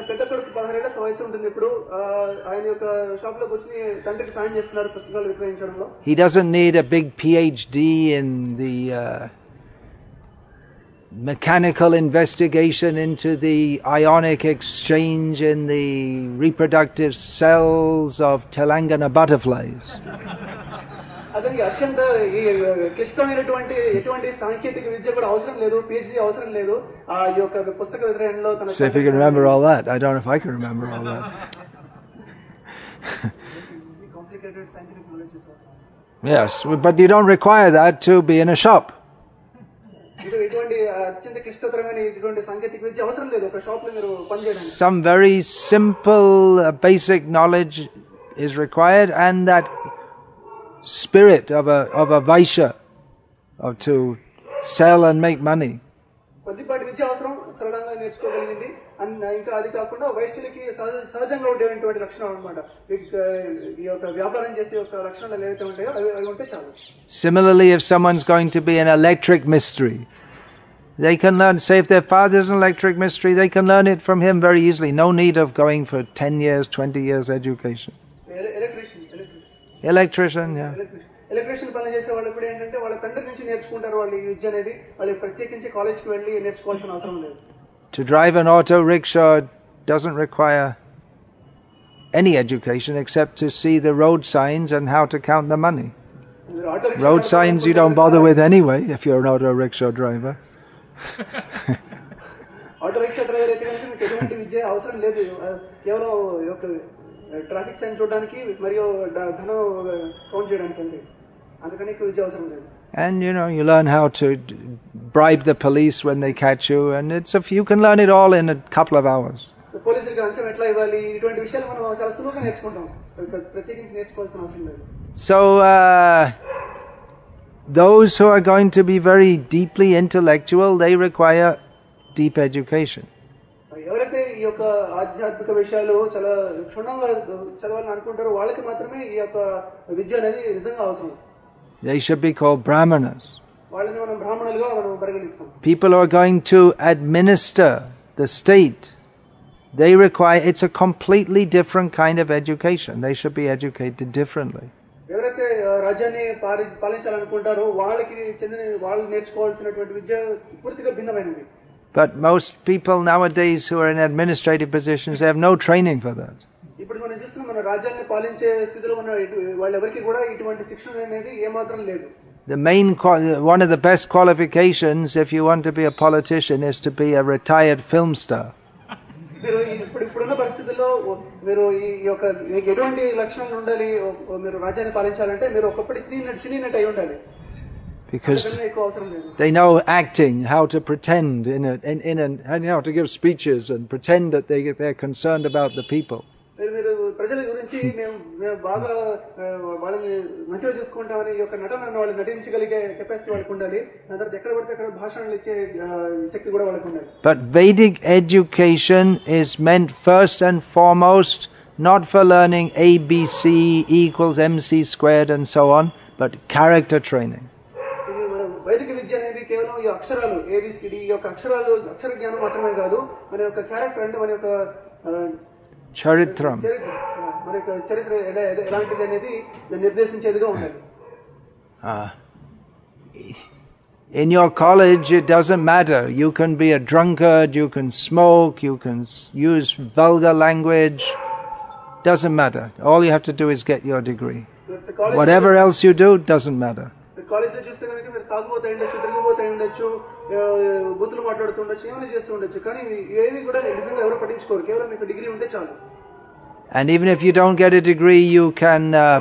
Speaker 1: He doesn't need a big P H D in the uh, mechanical investigation into the ionic exchange in the reproductive cells of Telangana butterflies.
Speaker 2: అతనికి అత్యంత క్లిష్టమైనటువంటి ఎటువంటి సాంకేతిక విద్య కూడా అవసరం లేదు, PhD అవసరం లేదు. ఆ యొక్క పుస్తక విగ్రహంలో తన
Speaker 1: So if you can remember all that, I don't know if I can remember all that.
Speaker 2: Complicated scientific knowledge is also.
Speaker 1: Yes, but you don't require that to be in a shop.
Speaker 2: ఇటువంటి అత్యంత క్లిష్టతరమైన ఇటువంటి సాంకేతిక విద్య అవసరం లేదు ఒక shop లో మీరు పనిచేయడానికి.
Speaker 1: Some very simple uh, basic knowledge is required, and that spirit of a of a vaishya, or to sell and make money.
Speaker 2: కొద్దిపాటి విద్య అవసరం, సరళంగా నేర్చుకోగలిగింది. ఇంకా అది కాకుండా వైశ్యులకి సహజంగా ఉండేటువంటి లక్షణాలు అన్నమాట. ఈ యొక్క వ్యాపారం చేసే యొక్క లక్షణాలు ఏవైతే ఉంటాయో అవి అవి ఉంటే చాలు.
Speaker 1: Similarly, if someone's going to be an electric mystery, they can learn. Say if their father's an electric mystery, they can learn it from him very easily. No need of going for ten years, twenty years education.
Speaker 2: Electrician,
Speaker 1: electrician, yeah.
Speaker 2: Electrician పని చేసే వాళ్ళు కూడా ఏంటంటే వాళ్ళ తండ్రి నుంచి నేర్చుకుంటారు వాళ్ళు ఈ విద్య అనేది. వాళ్ళు ప్రత్యేకించి కాలేజ్కి వెళ్ళి నేర్చుకోవాల్సిన అవసరం లేదు.
Speaker 1: To drive an auto rickshaw doesn't require any education except to see the road signs and how to count the money. Road signs you don't bother with anyway if you're an auto rickshaw driver.
Speaker 2: Auto rickshaw driver అయితే కనుక మీకు ఎటువంటి విద్య అవసరం లేదు, కేవలం యొక్క traffic sign చూడడానికి మరియు ధనం కౌంట్ చేయడానికి అంతే, అందుకని విద్య అవసరం లేదు.
Speaker 1: And you know, you learn how to bribe the police when they catch you, and it's a, you can learn it all in a couple of hours.
Speaker 2: పోలీసులకు లంచం ఎట్లా ఇవ్వాలి, ఇటువంటి విషయాలు మనం చాలా సులువుగా నేర్చుకుంటాం, ప్రత్యేకించి నేర్చుకోవాల్సిన అవసరం లేదు.
Speaker 1: So uh, those who are going to be very deeply intellectual, they require deep education.
Speaker 2: ఎవరైతే ఈ యొక్క ఆధ్యాత్మిక విషయాలు చాలా క్షుణ్ణంగా చదవాలని అనుకుంటారో వాళ్ళకి మాత్రమే ఈ యొక్క విద్య అనేది నిజంగా అవసరం.
Speaker 1: They should be called brahmanas.
Speaker 2: వాళ్ళని మనం బ్రాహ్మణులుగా మనం పరిగణిస్తాం.
Speaker 1: People who are going to administer the state, they require, it's a completely different kind of education. They should be educated differently.
Speaker 2: ఎవరైతే రాజ్యాన్ని పాలించాలనుకుంటారో వాళ్ళకి చెందిన వాళ్ళు నేర్చుకోవాల్సినటువంటి విద్య పూర్తిగా భిన్నమైనది.
Speaker 1: But most people nowadays who are in administrative positions, they have no training for that.
Speaker 2: ఇప్పుడు మనం చూస్తున్నాం మన రాజ్యాన్ని పాలించే స్థితిలో ఉన్న వాళ్ళెవరికి కూడా ఇటువంటి శిక్షణ అనేది ఏమాత్రం లేదు.
Speaker 1: The main, one of the best qualifications if you want to be a politician is to be a retired film star.
Speaker 2: మీరు ఇప్పుడు ఇప్పుడున్న పరిస్థితుల్లో మీరు ఈ యొక్క మీకు ఎటువంటి లక్షణాలు ఉండాలి మీరు రాజ్యాన్ని పాలించాలంటే మీరు ఒకప్పటి సినీ నటి అయి ఉండాలి.
Speaker 1: Because they know acting, how to pretend in a, in, in an, and how to give speeches and pretend that they they're concerned about the people.
Speaker 2: మీరు ప్రజల గురించి మేము మేము బాగా వాళ్ళని మంచిగా చూసుకుంటామని ఈ యొక్క నటన వాళ్ళు నటించగలిగే కెపాసిటీ వాళ్ళకు ఉండాలి. దాని తర్వాత ఎక్కడ పడితే అక్కడ భాషణలు ఇచ్చే శక్తి కూడా వాళ్ళకు ఉండాలి.
Speaker 1: But Vedic education is meant first and foremost not for learning A B C equals M C squared and so on, but character training.
Speaker 2: వైదిక విద్య అనేది కేవలం ఈ అక్షరాలు ఏబిసిడి ఈ యొక్క అక్షరాలు అక్షర జ్ఞానం మాత్రమే కాదు, మన యొక్క క్యారెక్టర్ అంటే మన యొక్క
Speaker 1: చరిత్రం
Speaker 2: మన యొక్క చరిత్ర ఎలాంటిది అనేది నిర్దేశించేదిగా ఉండాలి.
Speaker 1: In your college it doesn't matter, you can be a drunkard, you can smoke, you can use vulgar language, doesn't matter, all you have to do is get your degree. Whatever else you do doesn't matter.
Speaker 2: College లో చూస్తే కనుక మీరు తాగుబోతూ ఉండొచ్చు, తిరిగిపోతూ ఉండొచ్చు, బూతులు మాట్లాడుతుండొచ్చు, ఏమైనా చేస్తూ ఉండొచ్చు, కానీ ఏవి కూడా నిజంగా ఎవరు పట్టించుకోరు. కేవలం మీకు డిగ్రీ ఉంటే చాలు.
Speaker 1: And even if you don't get a degree, you can uh,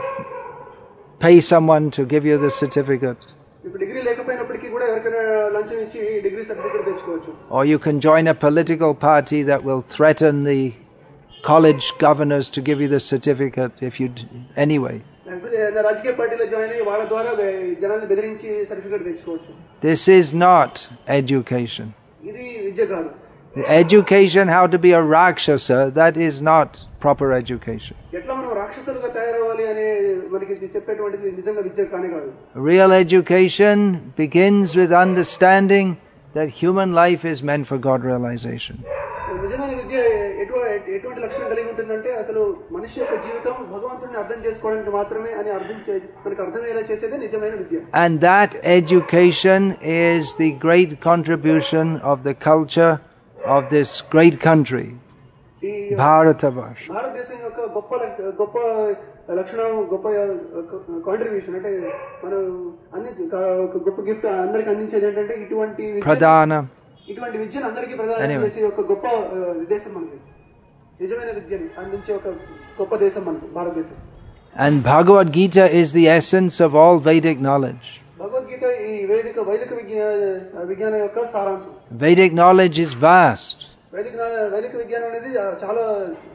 Speaker 1: pay someone to give you the certificate.
Speaker 2: ఇప్పుడు డిగ్రీ లేకపోయినప్పటికీ కూడా ఎవరికైనా లంచం ఇచ్చి డిగ్రీ సర్టిఫికెట్ తెచ్చుకోవచ్చు.
Speaker 1: Or you can join a political party that will threaten the college governors to give you the certificate if you anyway.
Speaker 2: రాజకీయ పార్టీలో join అయ్యి వాళ్ళ ద్వారా జనాన్ని బెదిరించి సర్టిఫికెట్ తెచ్చుకోవచ్చు.
Speaker 1: This is not education.
Speaker 2: ఇది విద్య కాదు.
Speaker 1: The education how to be a rakshasa, that is not proper education.
Speaker 2: ఎట్లా మనం రాక్షసులుగా తయారవ్వాలి అనే మనకి చెప్పేటువంటిది నిజంగా విద్య కానే కాదు.
Speaker 1: Real education begins with understanding that human life is meant for God realization.
Speaker 2: నిజమైన విద్య ఎటువంటి లక్షణం కలిగి ఉంటుందంటే అసలు మనిషి యొక్క జీవితం భగవంతుడిని అర్థం చేసుకోవడానికి మాత్రమే అని అర్థం మనకు అర్థమయ్యేలా చేసేదే నిజమైన విద్య.
Speaker 1: And that education is the great contribution of the culture of this great country, Bharatavarsha.
Speaker 2: భారతదేశం యొక్క గొప్ప గొప్ప లక్షణం గొప్ప కాంట్రిబ్యూషన్ అంటే మనం అందించే గొప్ప గిఫ్ట్ అందరికి అందించేది ఏంటంటే ఇటువంటి
Speaker 1: ప్రధాన
Speaker 2: ఇటువంటి విద్యను అందరికీ ప్రదానం చేసే ఒక గొప్ప దేశం మనది. నిజమైన విద్యని అందించే ఒక గొప్ప దేశం మనది భారతదేశం.
Speaker 1: And Bhagavad Gita is the essence of all Vedic knowledge.
Speaker 2: Bhagavad Gita ఈ వేదిక వైదిక విజ్ఞానం యొక్క సారాంశం.
Speaker 1: Vedic knowledge is vast.
Speaker 2: వైదిక వైదిక విజ్ఞానం అనేది చాలా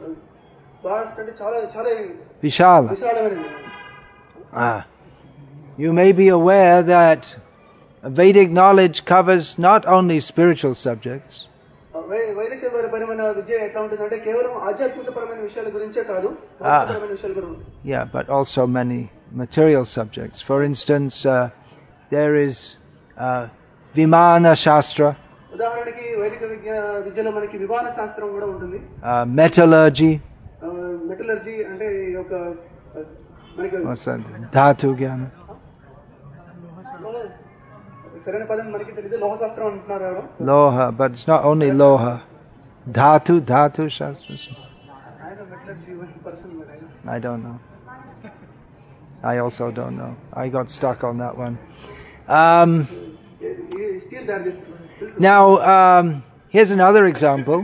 Speaker 2: వాస్ట్ అంటే చాలా చాలా
Speaker 1: విశాల
Speaker 2: విశాలమైనది.
Speaker 1: Ah, you may be aware that Vedic knowledge covers not only spiritual subjects.
Speaker 2: వైదిక పరమైన విద్య ఎట్లా ఉంటుందంటే కేవలం ఆధ్యాత్మిక పరమైన విషయాల గురించే కాదు, భౌతికపరమైన విషయాలు కూడా ఉంటాయి.
Speaker 1: Yeah, but also many material subjects. For instance, uh, there is uh, Vimana Shastra.
Speaker 2: ఉదాహరణకి వైదిక విద్యలో మనకి విమాన శాస్త్రం కూడా ఉంటుంది.
Speaker 1: Uh, metallurgy.
Speaker 2: మెటలర్జీ అంటే ఒక మనకి
Speaker 1: what's that? Dhatu Gyana.
Speaker 2: సరైన పదం మనకి తెలియదు, లోహ శాస్త్రం అంటున్నారు ఎవరు.
Speaker 1: Loha, but it's not only Loha. Dhatu, Dhatu Shastra. I don't know. I also don't know. I got stuck on that one. Um, now, um, here's another example.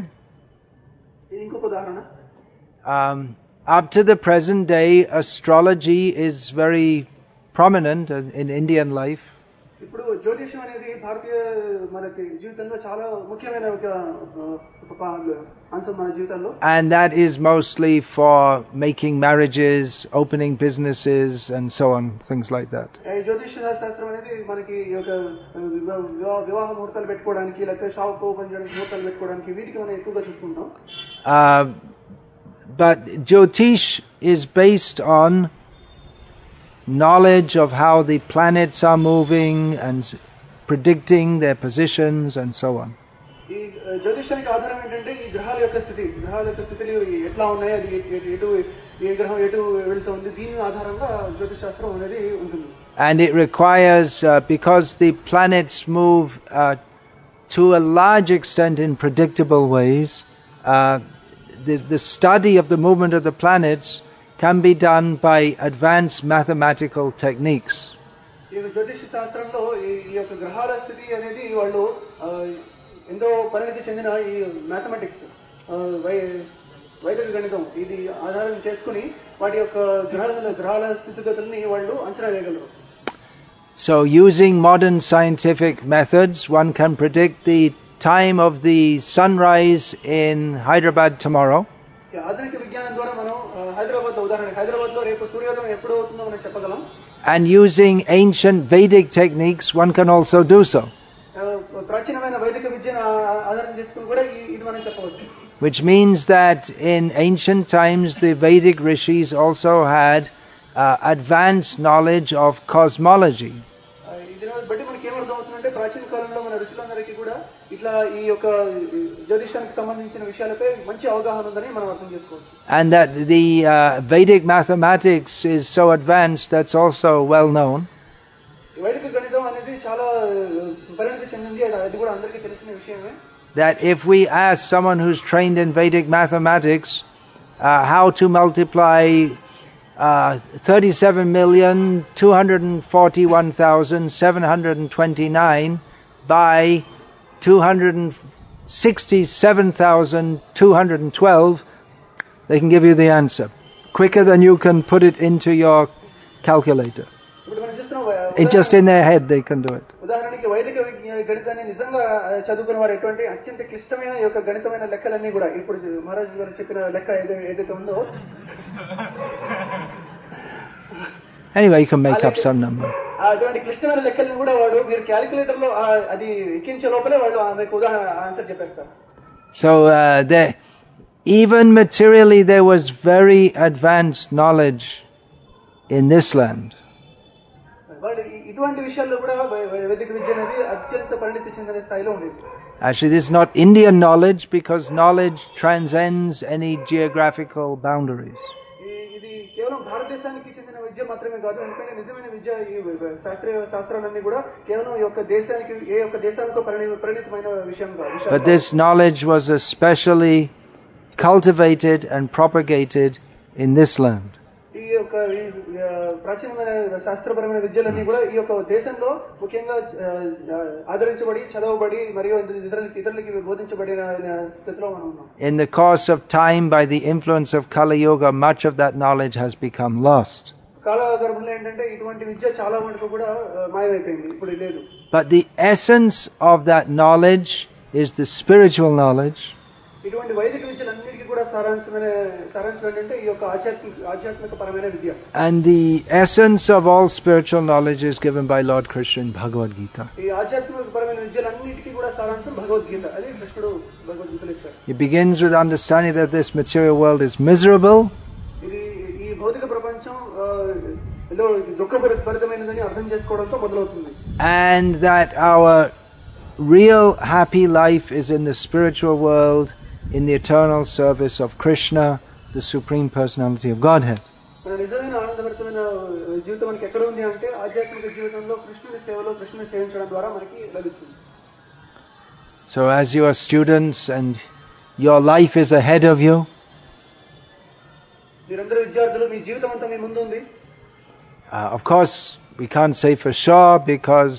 Speaker 1: Um, up to the present day, astrology is very prominent in Indian life.
Speaker 2: ఇప్పుడు జ్యోతిష్యం అనేది భారతీయ మనకి జీవితంలో చాలా ముఖ్యమైన ఒక అంశం మన జీవితంలో.
Speaker 1: And that is mostly for making marriages, opening businesses and so on, things like that.
Speaker 2: ఈ జ్యోతిష శాస్త్రం అనేది మనకి ఒక వివాహ ముహూర్తాలు పెట్టుకోవడానికి లేకపోతే షాప్ ఓపెన్ చేయడానికి ముహూర్తాలు పెట్టుకోవడానికి వీటికి మనం ఎక్కువగా చూసుకుంటాం.
Speaker 1: Uh, but Jyotish is based on knowledge of how the planets are moving and predicting their positions and so on.
Speaker 2: ఈ జ్యోతిష్యానికి ఆధారం ఏంటంటే ఈ గ్రహాల యొక్క స్థితి గ్రహాల యొక్క స్థితులు ఎట్లా ఉన్నాయి అది ఎటు ఏ గ్రహం ఎటు వెళ్తుంది దీని ఆధారంగా జ్యోతిష్ శాస్త్రం అనేది ఉంటుంది.
Speaker 1: And it requires uh, because the planets move uh, to a large extent in predictable ways, uh, the, the study of the movement of the planets can be done by advanced mathematical techniques.
Speaker 2: ఈ జ్యోతిష శాస్త్రంలో ఈ యొక్క గ్రహాల స్థితి అనేది వాళ్ళు ఎంతో పరిణితి చెందిన ఈ మ్యాథమెటిక్స్ వైదిక గణితం ఇది ఆధారం చేసుకుని వాటి యొక్క గ్రహాల గ్రహాల స్థితిగతుల్ని వాళ్ళు అంచనా వేయగలరు.
Speaker 1: So using modern scientific methods, one can predict the time of the sunrise in Hyderabad tomorrow.
Speaker 2: ఆధునిక విజ్ఞానం ద్వారా మనం హైదరాబాద్ ఉదాహరణ హైదరాబాద్ లో రేపు సూర్యోదయం ఎప్పుడు అవుతుందో మనం చెప్పగలం.
Speaker 1: And using ancient Vedic techniques, one can also do so.
Speaker 2: ప్రాచీనమైన వైదిక విద్యను ఆధారం చేసుకుని కూడా ఇది మనం చెప్పవచ్చు.
Speaker 1: Which means that in ancient times the Vedic rishis also had uh, advanced knowledge of cosmology.
Speaker 2: దీని బట్టి మనకి ఏమర్థమవుతుందంటే ప్రాచీన కాలంలో మన ఋషులందరికీ కూడా ఇట్లా ఈ యొక్క జ్యోతిషానికి సంబంధించిన విషయాలపై మంచి అవగాహన ఉందని మనం అర్థం చేసుకోవచ్చు.
Speaker 1: And that the uh, Vedic mathematics is so advanced, that's also well known.
Speaker 2: వైదిక గణితం అనేది చాలా పరిణితి చెందింది అది కూడా అందరికీ తెలిసిన విషయమే.
Speaker 1: That if we ask someone who's trained in Vedic mathematics uh, how to multiply uh, thirty-seven million two hundred forty-one thousand seven hundred twenty-nine by two hundred sixty-seven thousand two hundred twelve, they can give you the answer quicker than you can put it into your calculator. It just in their head they can do it.
Speaker 2: ఉదాహరణకి వైదిక గణితాన్ని నిజంగా చదువుకున్న వారు ఎటువంటి అత్యంత క్లిష్టమైన యొక్క గణితమైన లెక్కలన్నీ కూడా ఇప్పుడు మహారాజ్ గారు చెప్పిన లెక్క ఏదైతే ఉందో
Speaker 1: anyway you can make up some number.
Speaker 2: అటువంటి క్లిష్టమైన లెక్కలను కూడా వాడు మీరు క్యాలిక్యులేటర్ లో అది ఎక్కించే లోపలే వాళ్ళు మీకు ఉదాహరణ ఆన్సర్ చెప్పేస్తారు.
Speaker 1: So uh, there even materially there was very advanced knowledge in this land.
Speaker 2: ఇటువంటి విషయాల్లో కూడా వైదిక విద్య అనేది అత్యంత పరిణితి చెందిన స్థాయిలో ఉండేది.
Speaker 1: Actually this is not Indian knowledge because knowledge transcends any geographical boundaries.
Speaker 2: ఇది కేవలం భారతదేశానికి చెందిన విద్య మాత్రమే కాదు ఎందుకంటే నిజమైన విద్య ఈ శాస్త్రీయ శాస్త్రాలన్నీ కూడా కేవలం ఈ యొక్క దేశానికి ఏ యొక్క దేశానికో పరిణితమైన విషయం కాదు.
Speaker 1: But this knowledge was especially cultivated and propagated in this land.
Speaker 2: ఈ యొక్క ప్రాచీనమైన శాస్త్రపరమైన విద్యలన్నీ కూడా ఈ యొక్క దేశంలో ముఖ్యంగా ఆదరించబడి చదవబడి మరియు ఇతరులకి ఇతరులకి బోధించబడిన స్థితిలో మనం ఉన్నాం.
Speaker 1: In the course of time, by the influence of Kali Yuga, much of that knowledge has become lost.
Speaker 2: కాలగర్భంలో ఏంటంటే ఇటువంటి విద్య చాలా మటుకు కూడా మాయమైపోయింది, ఇప్పుడు లేదు.
Speaker 1: But the essence of that knowledge is the spiritual knowledge.
Speaker 2: ఇటువంటి వైదిక విద్యలన్నిటికీ కూడా సారాంశమైన సారాంశం ఏంటంటే ఈ యొక్క ఆధ్యాత్మిక ఆధ్యాత్మిక పరమైన విద్య.
Speaker 1: And the essence of all spiritual knowledge is given by Lord Krishna in Bhagavad Gita.
Speaker 2: ఈ ఆధ్యాత్మిక పరమైన విద్యలన్నిటికీ కూడా సారాంశం భగవద్గీత. అది కృష్ణుడు భగవద్గీతలో ఇచ్చాడు.
Speaker 1: It begins with understanding that this material world is miserable.
Speaker 2: ఇది ఈ భౌతిక ప్రపంచం లో దుఃఖభరితమైనదని అర్థం చేసుకోవడంతో మొదలవుతుంది.
Speaker 1: And that our real happy life is in the spiritual world, in the eternal service of Krishna, the Supreme Personality of Godhead.
Speaker 2: నిజమైన ఆనందభరితమైన జీవితం మనకి ఎక్కడ ఉంది అంటే ఆధ్యాత్మిక జీవితంలో కృష్ణుని సేవలో కృష్ణుని సేవించడం ద్వారా మనకి లభిస్తుంది.
Speaker 1: So as you are students and your life is ahead of you,
Speaker 2: మీరందరూ విద్యార్థులు, మీ జీవితం అంతా మీ ముందు ఉంది.
Speaker 1: Uh, of course, we can't say for sure because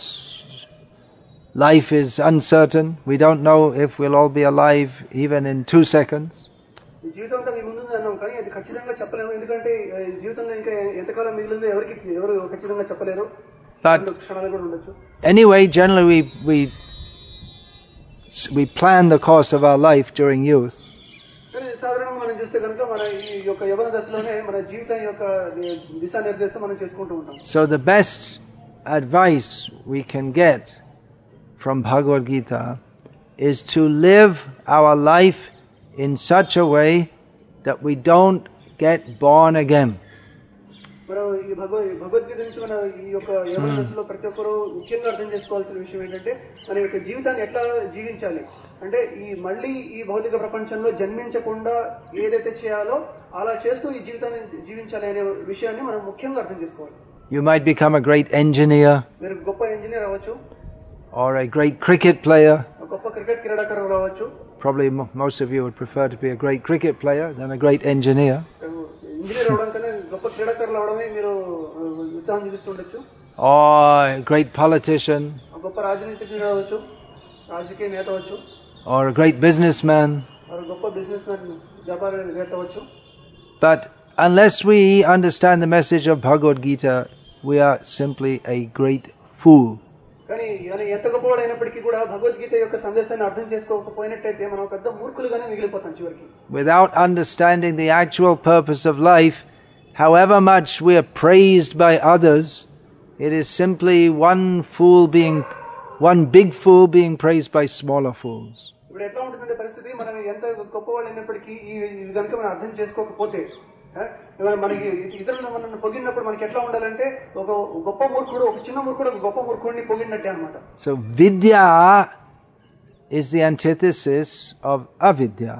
Speaker 1: life is uncertain. We don't know if we'll all be alive even in two seconds.
Speaker 2: జీవితం అంతా మీ ముందు ఉంది అన్నాం కానీ అది ఖచ్చితంగా చెప్పలేము ఎందుకంటే జీవితంలో ఇంకా ఎంతకాలం మిగిలిందో ఎవరికి ఎవరు ఖచ్చితంగా చెప్పలేరు. క్షణాలు కూడా ఉండొచ్చు.
Speaker 1: Anyway, generally we we we plan the course of our life during youth.
Speaker 2: సాధారణంగా మనం చూస్తే కనుక మన ఈ యొక్క యవ్వన దశలోనే మన జీవితం యొక్క దిశానిర్దేశం మనం చేసుకుంటూ ఉంటాం.
Speaker 1: So the best advice we can get from Bhagavad Gita is to live our life in such a way that we don't get born again.
Speaker 2: మనం ఈ భగవద్ భగవద్గీత నుంచి మన ఈ యొక్క యవన దశలో ప్రతి ఒక్కరూ ముఖ్యంగా అర్థం చేసుకోవాల్సిన విషయం ఏంటంటే మన యొక్క జీవితాన్ని ఎట్లా జీవించాలి అంటే ఈ మళ్ళీ ఈ భౌతిక ప్రపంచంలో జన్మించకుండా ఏదైతే చేయాలో అలా చేస్తూ ఈ జీవితాన్ని జీవించాలి అనే విషయాన్ని మనం ముఖ్యంగా అర్థం చేసుకోవాలి.
Speaker 1: You might become a great engineer,
Speaker 2: మీరు గొప్ప ఇంజనీర్ అవ్వచ్చు,
Speaker 1: or a great cricket player.
Speaker 2: గొప్ప క్రికెట్ క్రీడాకారులు అవ్వచ్చు.
Speaker 1: Probably most of you would prefer to be a great cricket player than a great engineer.
Speaker 2: Engineer అవడం కన్నా గొప్ప క్రీడాకారులు అవడమే మీరు ఉత్సాహం చూపిస్తుండొచ్చు.
Speaker 1: Or a great politician.
Speaker 2: గొప్ప రాజనీతిజ్ఞుడు అవ్వచ్చు, రాజకీయ నేత అవ్వచ్చు.
Speaker 1: Or a great businessman.
Speaker 2: or గొప్ప బిజినెస్ మ్యాన్ వ్యాపారవేత్త అవ్వచ్చు.
Speaker 1: But unless we understand the message of Bhagavad Gita, we are simply a great fool.
Speaker 2: కానీ ఎంత గొప్పవాడైనప్పటికీ కూడా భగవద్గీత యొక్క సందేశాన్ని అర్థం చేసుకోకపోయినట్టయితే మనం పెద్ద మూర్ఖులుగానే మిగిలిపోతాం చివరికి.
Speaker 1: Without understanding the actual purpose of life, however much we are praised by others, it is simply one fool being, one big fool being praised by smaller fools.
Speaker 2: ఇప్పుడు ఎట్లా ఉంటుందంటే పరిస్థితి, మనం ఎంత గొప్పవాళ్ళు అయినప్పటికీ ఇది కనుక మనం అర్థం చేసుకోకపోతే మనకి ఇతరులు మనల్ని పొగిడినప్పుడు మనకి ఎట్లా ఉండాలంటే ఒక గొప్ప మూర్ఖుడు ఒక చిన్న మూర్ఖుడు ఒక గొప్ప మూర్ఖుడిని పొగిడినట్టే అన్నమాట.
Speaker 1: So vidya is the antithesis of avidya.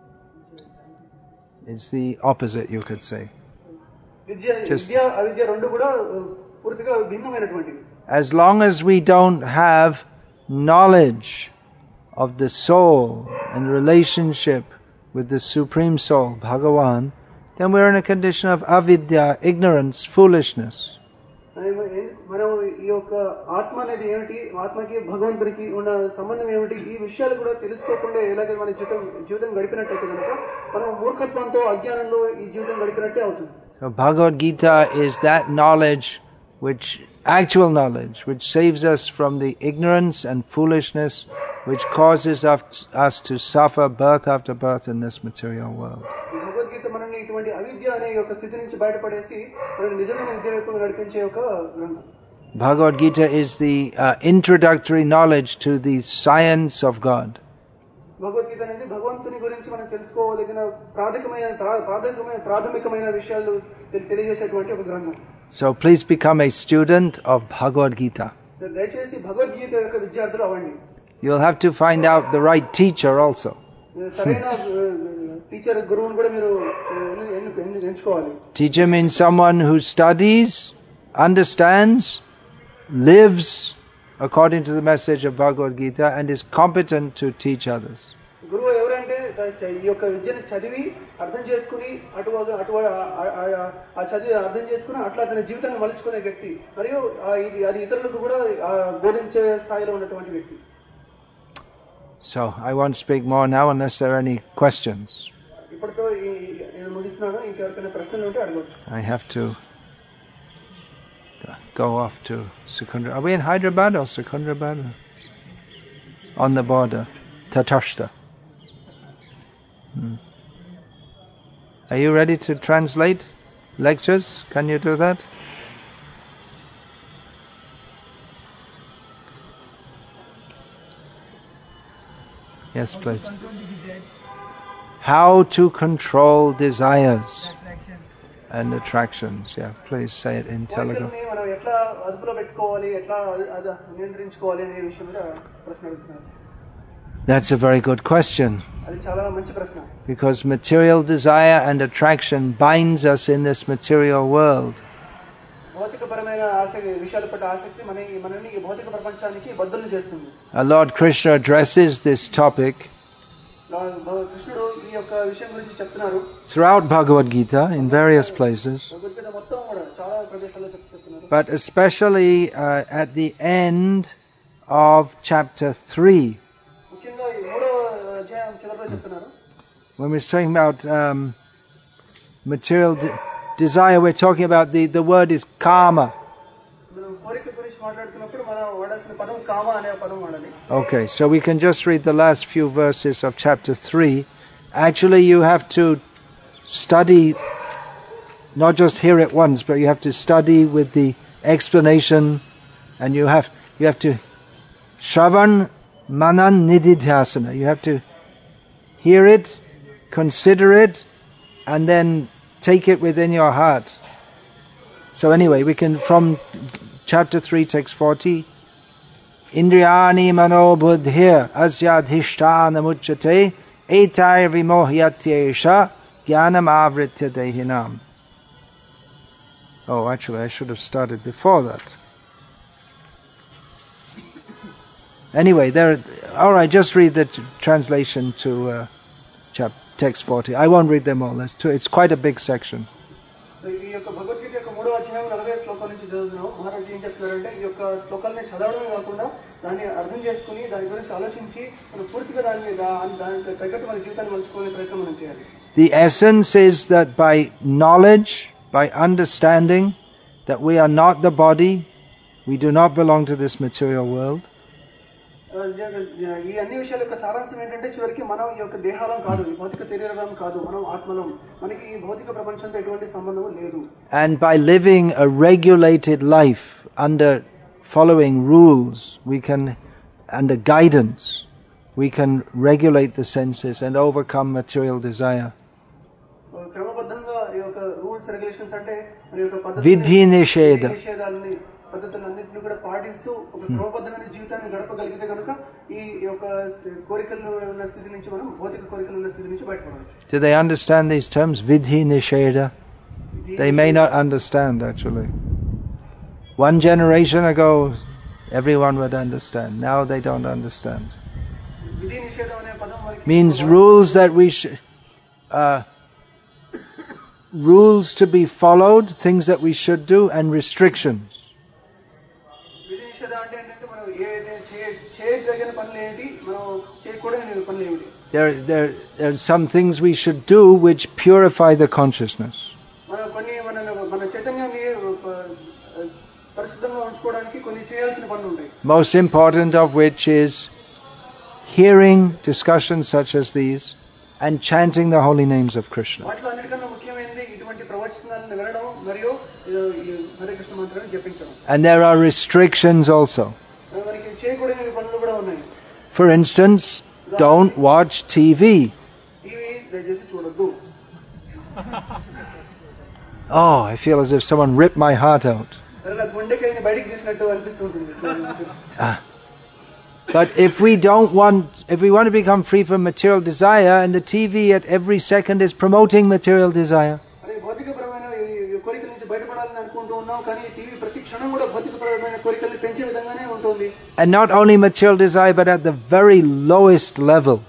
Speaker 1: It's the opposite, you could say.
Speaker 2: విద్య విద్య అవిద్య రెండు కూడా పూర్తిగా భిన్నమైనటువంటివి.
Speaker 1: As long as we don't have knowledge of the soul and relationship with the Supreme Soul, Bhagavan, then we're in a condition of avidya, ignorance, foolishness.
Speaker 2: మనం ఈ యొక్క ఆత్మ అనేది ఏమిటి, ఆత్మకి భగవంతుడికి ఉన్న సంబంధం ఏమిటి, ఈ విషయాలు కూడా తెలుసుకోకుండా ఎలాగ మన జీవితం జీవితం గడిపినట్టయితే కనుక మనం మూర్ఖత్వంతో అజ్ఞానంలో ఈ జీవితం గడిపినట్టే అవుతుంది.
Speaker 1: So Bhagavad Gita is that knowledge, which actual knowledge, which saves us from the ignorance and foolishness which causes us to suffer birth after birth in this material world.
Speaker 2: మనల్ని ఇటువంటి అవిద్య అనే యొక్క స్థితి నుంచి బయటపడేసి మనల్ని నిజమైన విద్య వైపు నడిపించే ఒక గ్రంథం.
Speaker 1: Bhagavad Gita is the uh, introductory knowledge to the science of God.
Speaker 2: Bhagavad Gita అనేది భగవంతుని గురించి మనం తెలుసుకోవదగిన ప్రాథమికమైన ప్రాథమికమైన ప్రాథమికమైన విషయాలు తెలియజేసేటువంటి ఒక గ్రంథం.
Speaker 1: So please become a student of Bhagavad Gita.
Speaker 2: దయచేసి భగవద్గీత యొక్క విద్యార్థులు అవ్వండి.
Speaker 1: You'll have to find out the right teacher also.
Speaker 2: సరైన టీచర్ గురువుని కూడా మీరు ఎంచుకోవాలి.
Speaker 1: Teacher means someone who studies, understands, lives according to the message of Bhagavad Gita and is competent to teach others.
Speaker 2: గురువు ఎవరంటే ఈ యొక్క విద్యను చదివి అర్థం చేసుకుని అటు అటు ఆ చదివి అర్థం చేసుకుని అట్లా తన జీవితాన్ని మలుచుకునే వ్యక్తి మరియు అది ఇతరులకు కూడా బోధించే స్థాయిలో ఉన్నటువంటి వ్యక్తి.
Speaker 1: So I won't speak more now unless there are any questions. I have to go off to Secunderabad. Are we in Hyderabad or Secunderabad? On the border, Tatashta. Hmm. Are you ready to translate lectures? Can you do that? Yes, please. How to control desires and attractions. Yeah, please say it in Telugu. That's a very good question. Because material desire and attraction binds us in this material world. Our Lord Krishna addresses this topic throughout Bhagavad Gita in various places, but especially uh, at the end of chapter three, when we're talking about um, material de- desire, we're talking about the, the word is kama. Okay, so we can just read the last few verses of chapter three. Actually, you have to study, not just hear it once, but you have to study with the explanation, and you have you have to shravan manan nididhyasana. You have to hear it, consider it, and then take it within your heart. So anyway, we can, from chapter three, text forty, Indriyani mano buddhir asyadhishtana muchyate etai vimohyatyesha jnanam avritya dehinam. Oh, actually, I should have started before that. Anyway, there. All right, just read the t- translation to uh, chap, text forty. I won't read them all. That's too, it's quite a big section.
Speaker 2: ఈ యొక్క భగవద్గీత యొక్క మూడో అధ్యాయం నలభై శ్లోకాల నుంచి చదువుతున్నాం. మహారాజు ఏం చెప్తున్నారంటే ఈ యొక్క శ్లోకాలని చదవడమే కాకుండా దాన్ని అర్థం చేసుకుని దాని గురించి ఆలోచించి మనం పూర్తిగా దాన్ని దానికి తగ్గట్టు మన జీవితాన్ని మలుచుకునే ప్రయత్నం మనం చేయాలి.
Speaker 1: The essence is that by knowledge, by understanding that we are not the body, we do not belong to this material world.
Speaker 2: ఈ అన్ని విషయాల యొక్క సారాంశం ఏంటంటే చివరికి మనం ఈ యొక్క దేహాలం కాదు, ఈ భౌతిక శరీరం కాదు, మనం ఆత్మలం. మనకి ఈ భౌతిక ప్రపంచంతో ఎటువంటి సంబంధం లేదు.
Speaker 1: And by living a regulated life under following rules, we can, under guidance, we can regulate the senses and overcome material desire.
Speaker 2: క్రమబద్ధంగా ఈ యొక్క రూల్స్ రెగ్యులేషన్స్ అంటే మన యొక్క పద్ధతి
Speaker 1: విధి నిషేధ
Speaker 2: నిషేధాలని పద్ధతులన్నింటినీ కూడా పాటిస్తూ ఒక క్రమబద్ధమైన జీవితాన్ని గడపగలిగితే కనుక ఈ యొక్క కోరికలు ఉన్న స్థితి నుంచి మనం భౌతిక కోరికలు ఉన్న స్థితి నుంచి బయటపడవచ్చు.
Speaker 1: Do they understand these terms? Vidhi nisheda. They may not understand actually. One generation ago, everyone would understand. Now they don't understand.
Speaker 2: విధి నిషేధం అనే పదం
Speaker 1: means rules that we should, uh, rules to be followed, things that we should do, and restrictions. There, there, there are some things we should do which purify the consciousness. Most important of which is hearing discussions such as these and chanting the holy names of Krishna. And there are restrictions also. For instance, don't watch T V. Oh, I feel as if someone ripped my heart out. Ah. But if we don't want, if we want to become free from material desire, and the T V at every second is promoting material desire, and not only material desire, but at the very lowest level.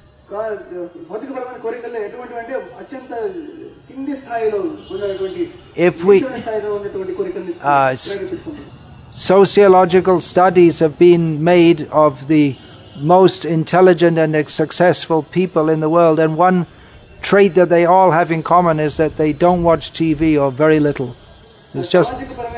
Speaker 1: If we, uh, sociological studies have been made of the most intelligent and successful people in the world, and one trait that they all have in common is that they don't watch T V or very little. It's just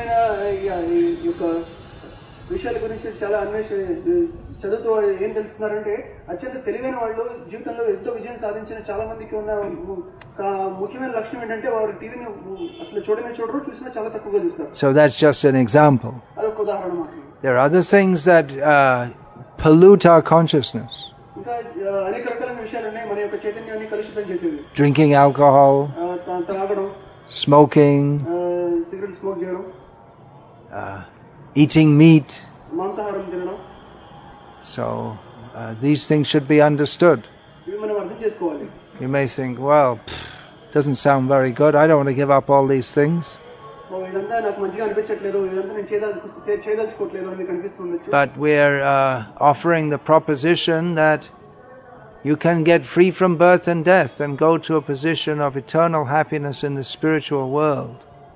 Speaker 1: చదువుతూ ఏం తెలుసుకున్నారంటే అత్యంత తెలివైన వాళ్ళు జీవితంలో ఎంతో విజయం సాధించిన చాలా మందికి ఉన్న ముఖ్యమైన లక్షణం ఏంటంటే వారు టీవీని అసలు చూడనే చూడరు, చూసినా చాలా తక్కువగా చూస్తారు. So that's just an example.
Speaker 2: అదొక ఉదాహరణ మాత్రమే.
Speaker 1: There are other things that uh, pollute our consciousness.
Speaker 2: ఇంకా అనేక రకాలైన విషయాలు ఉన్నాయి మన యొక్క చైతన్యాన్ని కలుషితం చేసేవి.
Speaker 1: Drinking alcohol,
Speaker 2: తాగడం,
Speaker 1: smoking,
Speaker 2: సిగరెట్ స్మోక్ చేయడం,
Speaker 1: uh, eating meat.
Speaker 2: మాంసాహారం తినడం.
Speaker 1: So uh, these things should be understood. You may think, well, pff, doesn't sound very good. I don't want to give up all these things. But we're uh, offering the proposition that you can get free from birth and death and go to a position of eternal happiness in the spiritual world.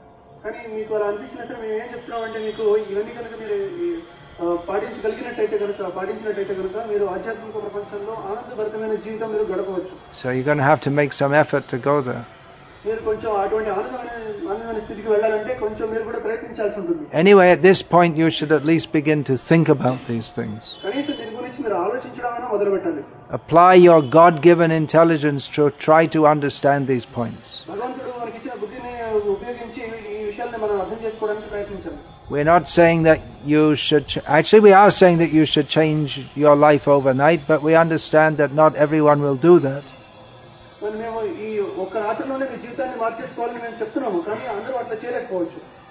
Speaker 1: So you're going to have to make some effort to go there. Anyway, at this point you should at least begin to think about these things. Apply your God-given intelligence to try to understand these points. We're not saying that you should, ch- actually we are saying that you should change your life overnight, but we understand that not everyone will do that.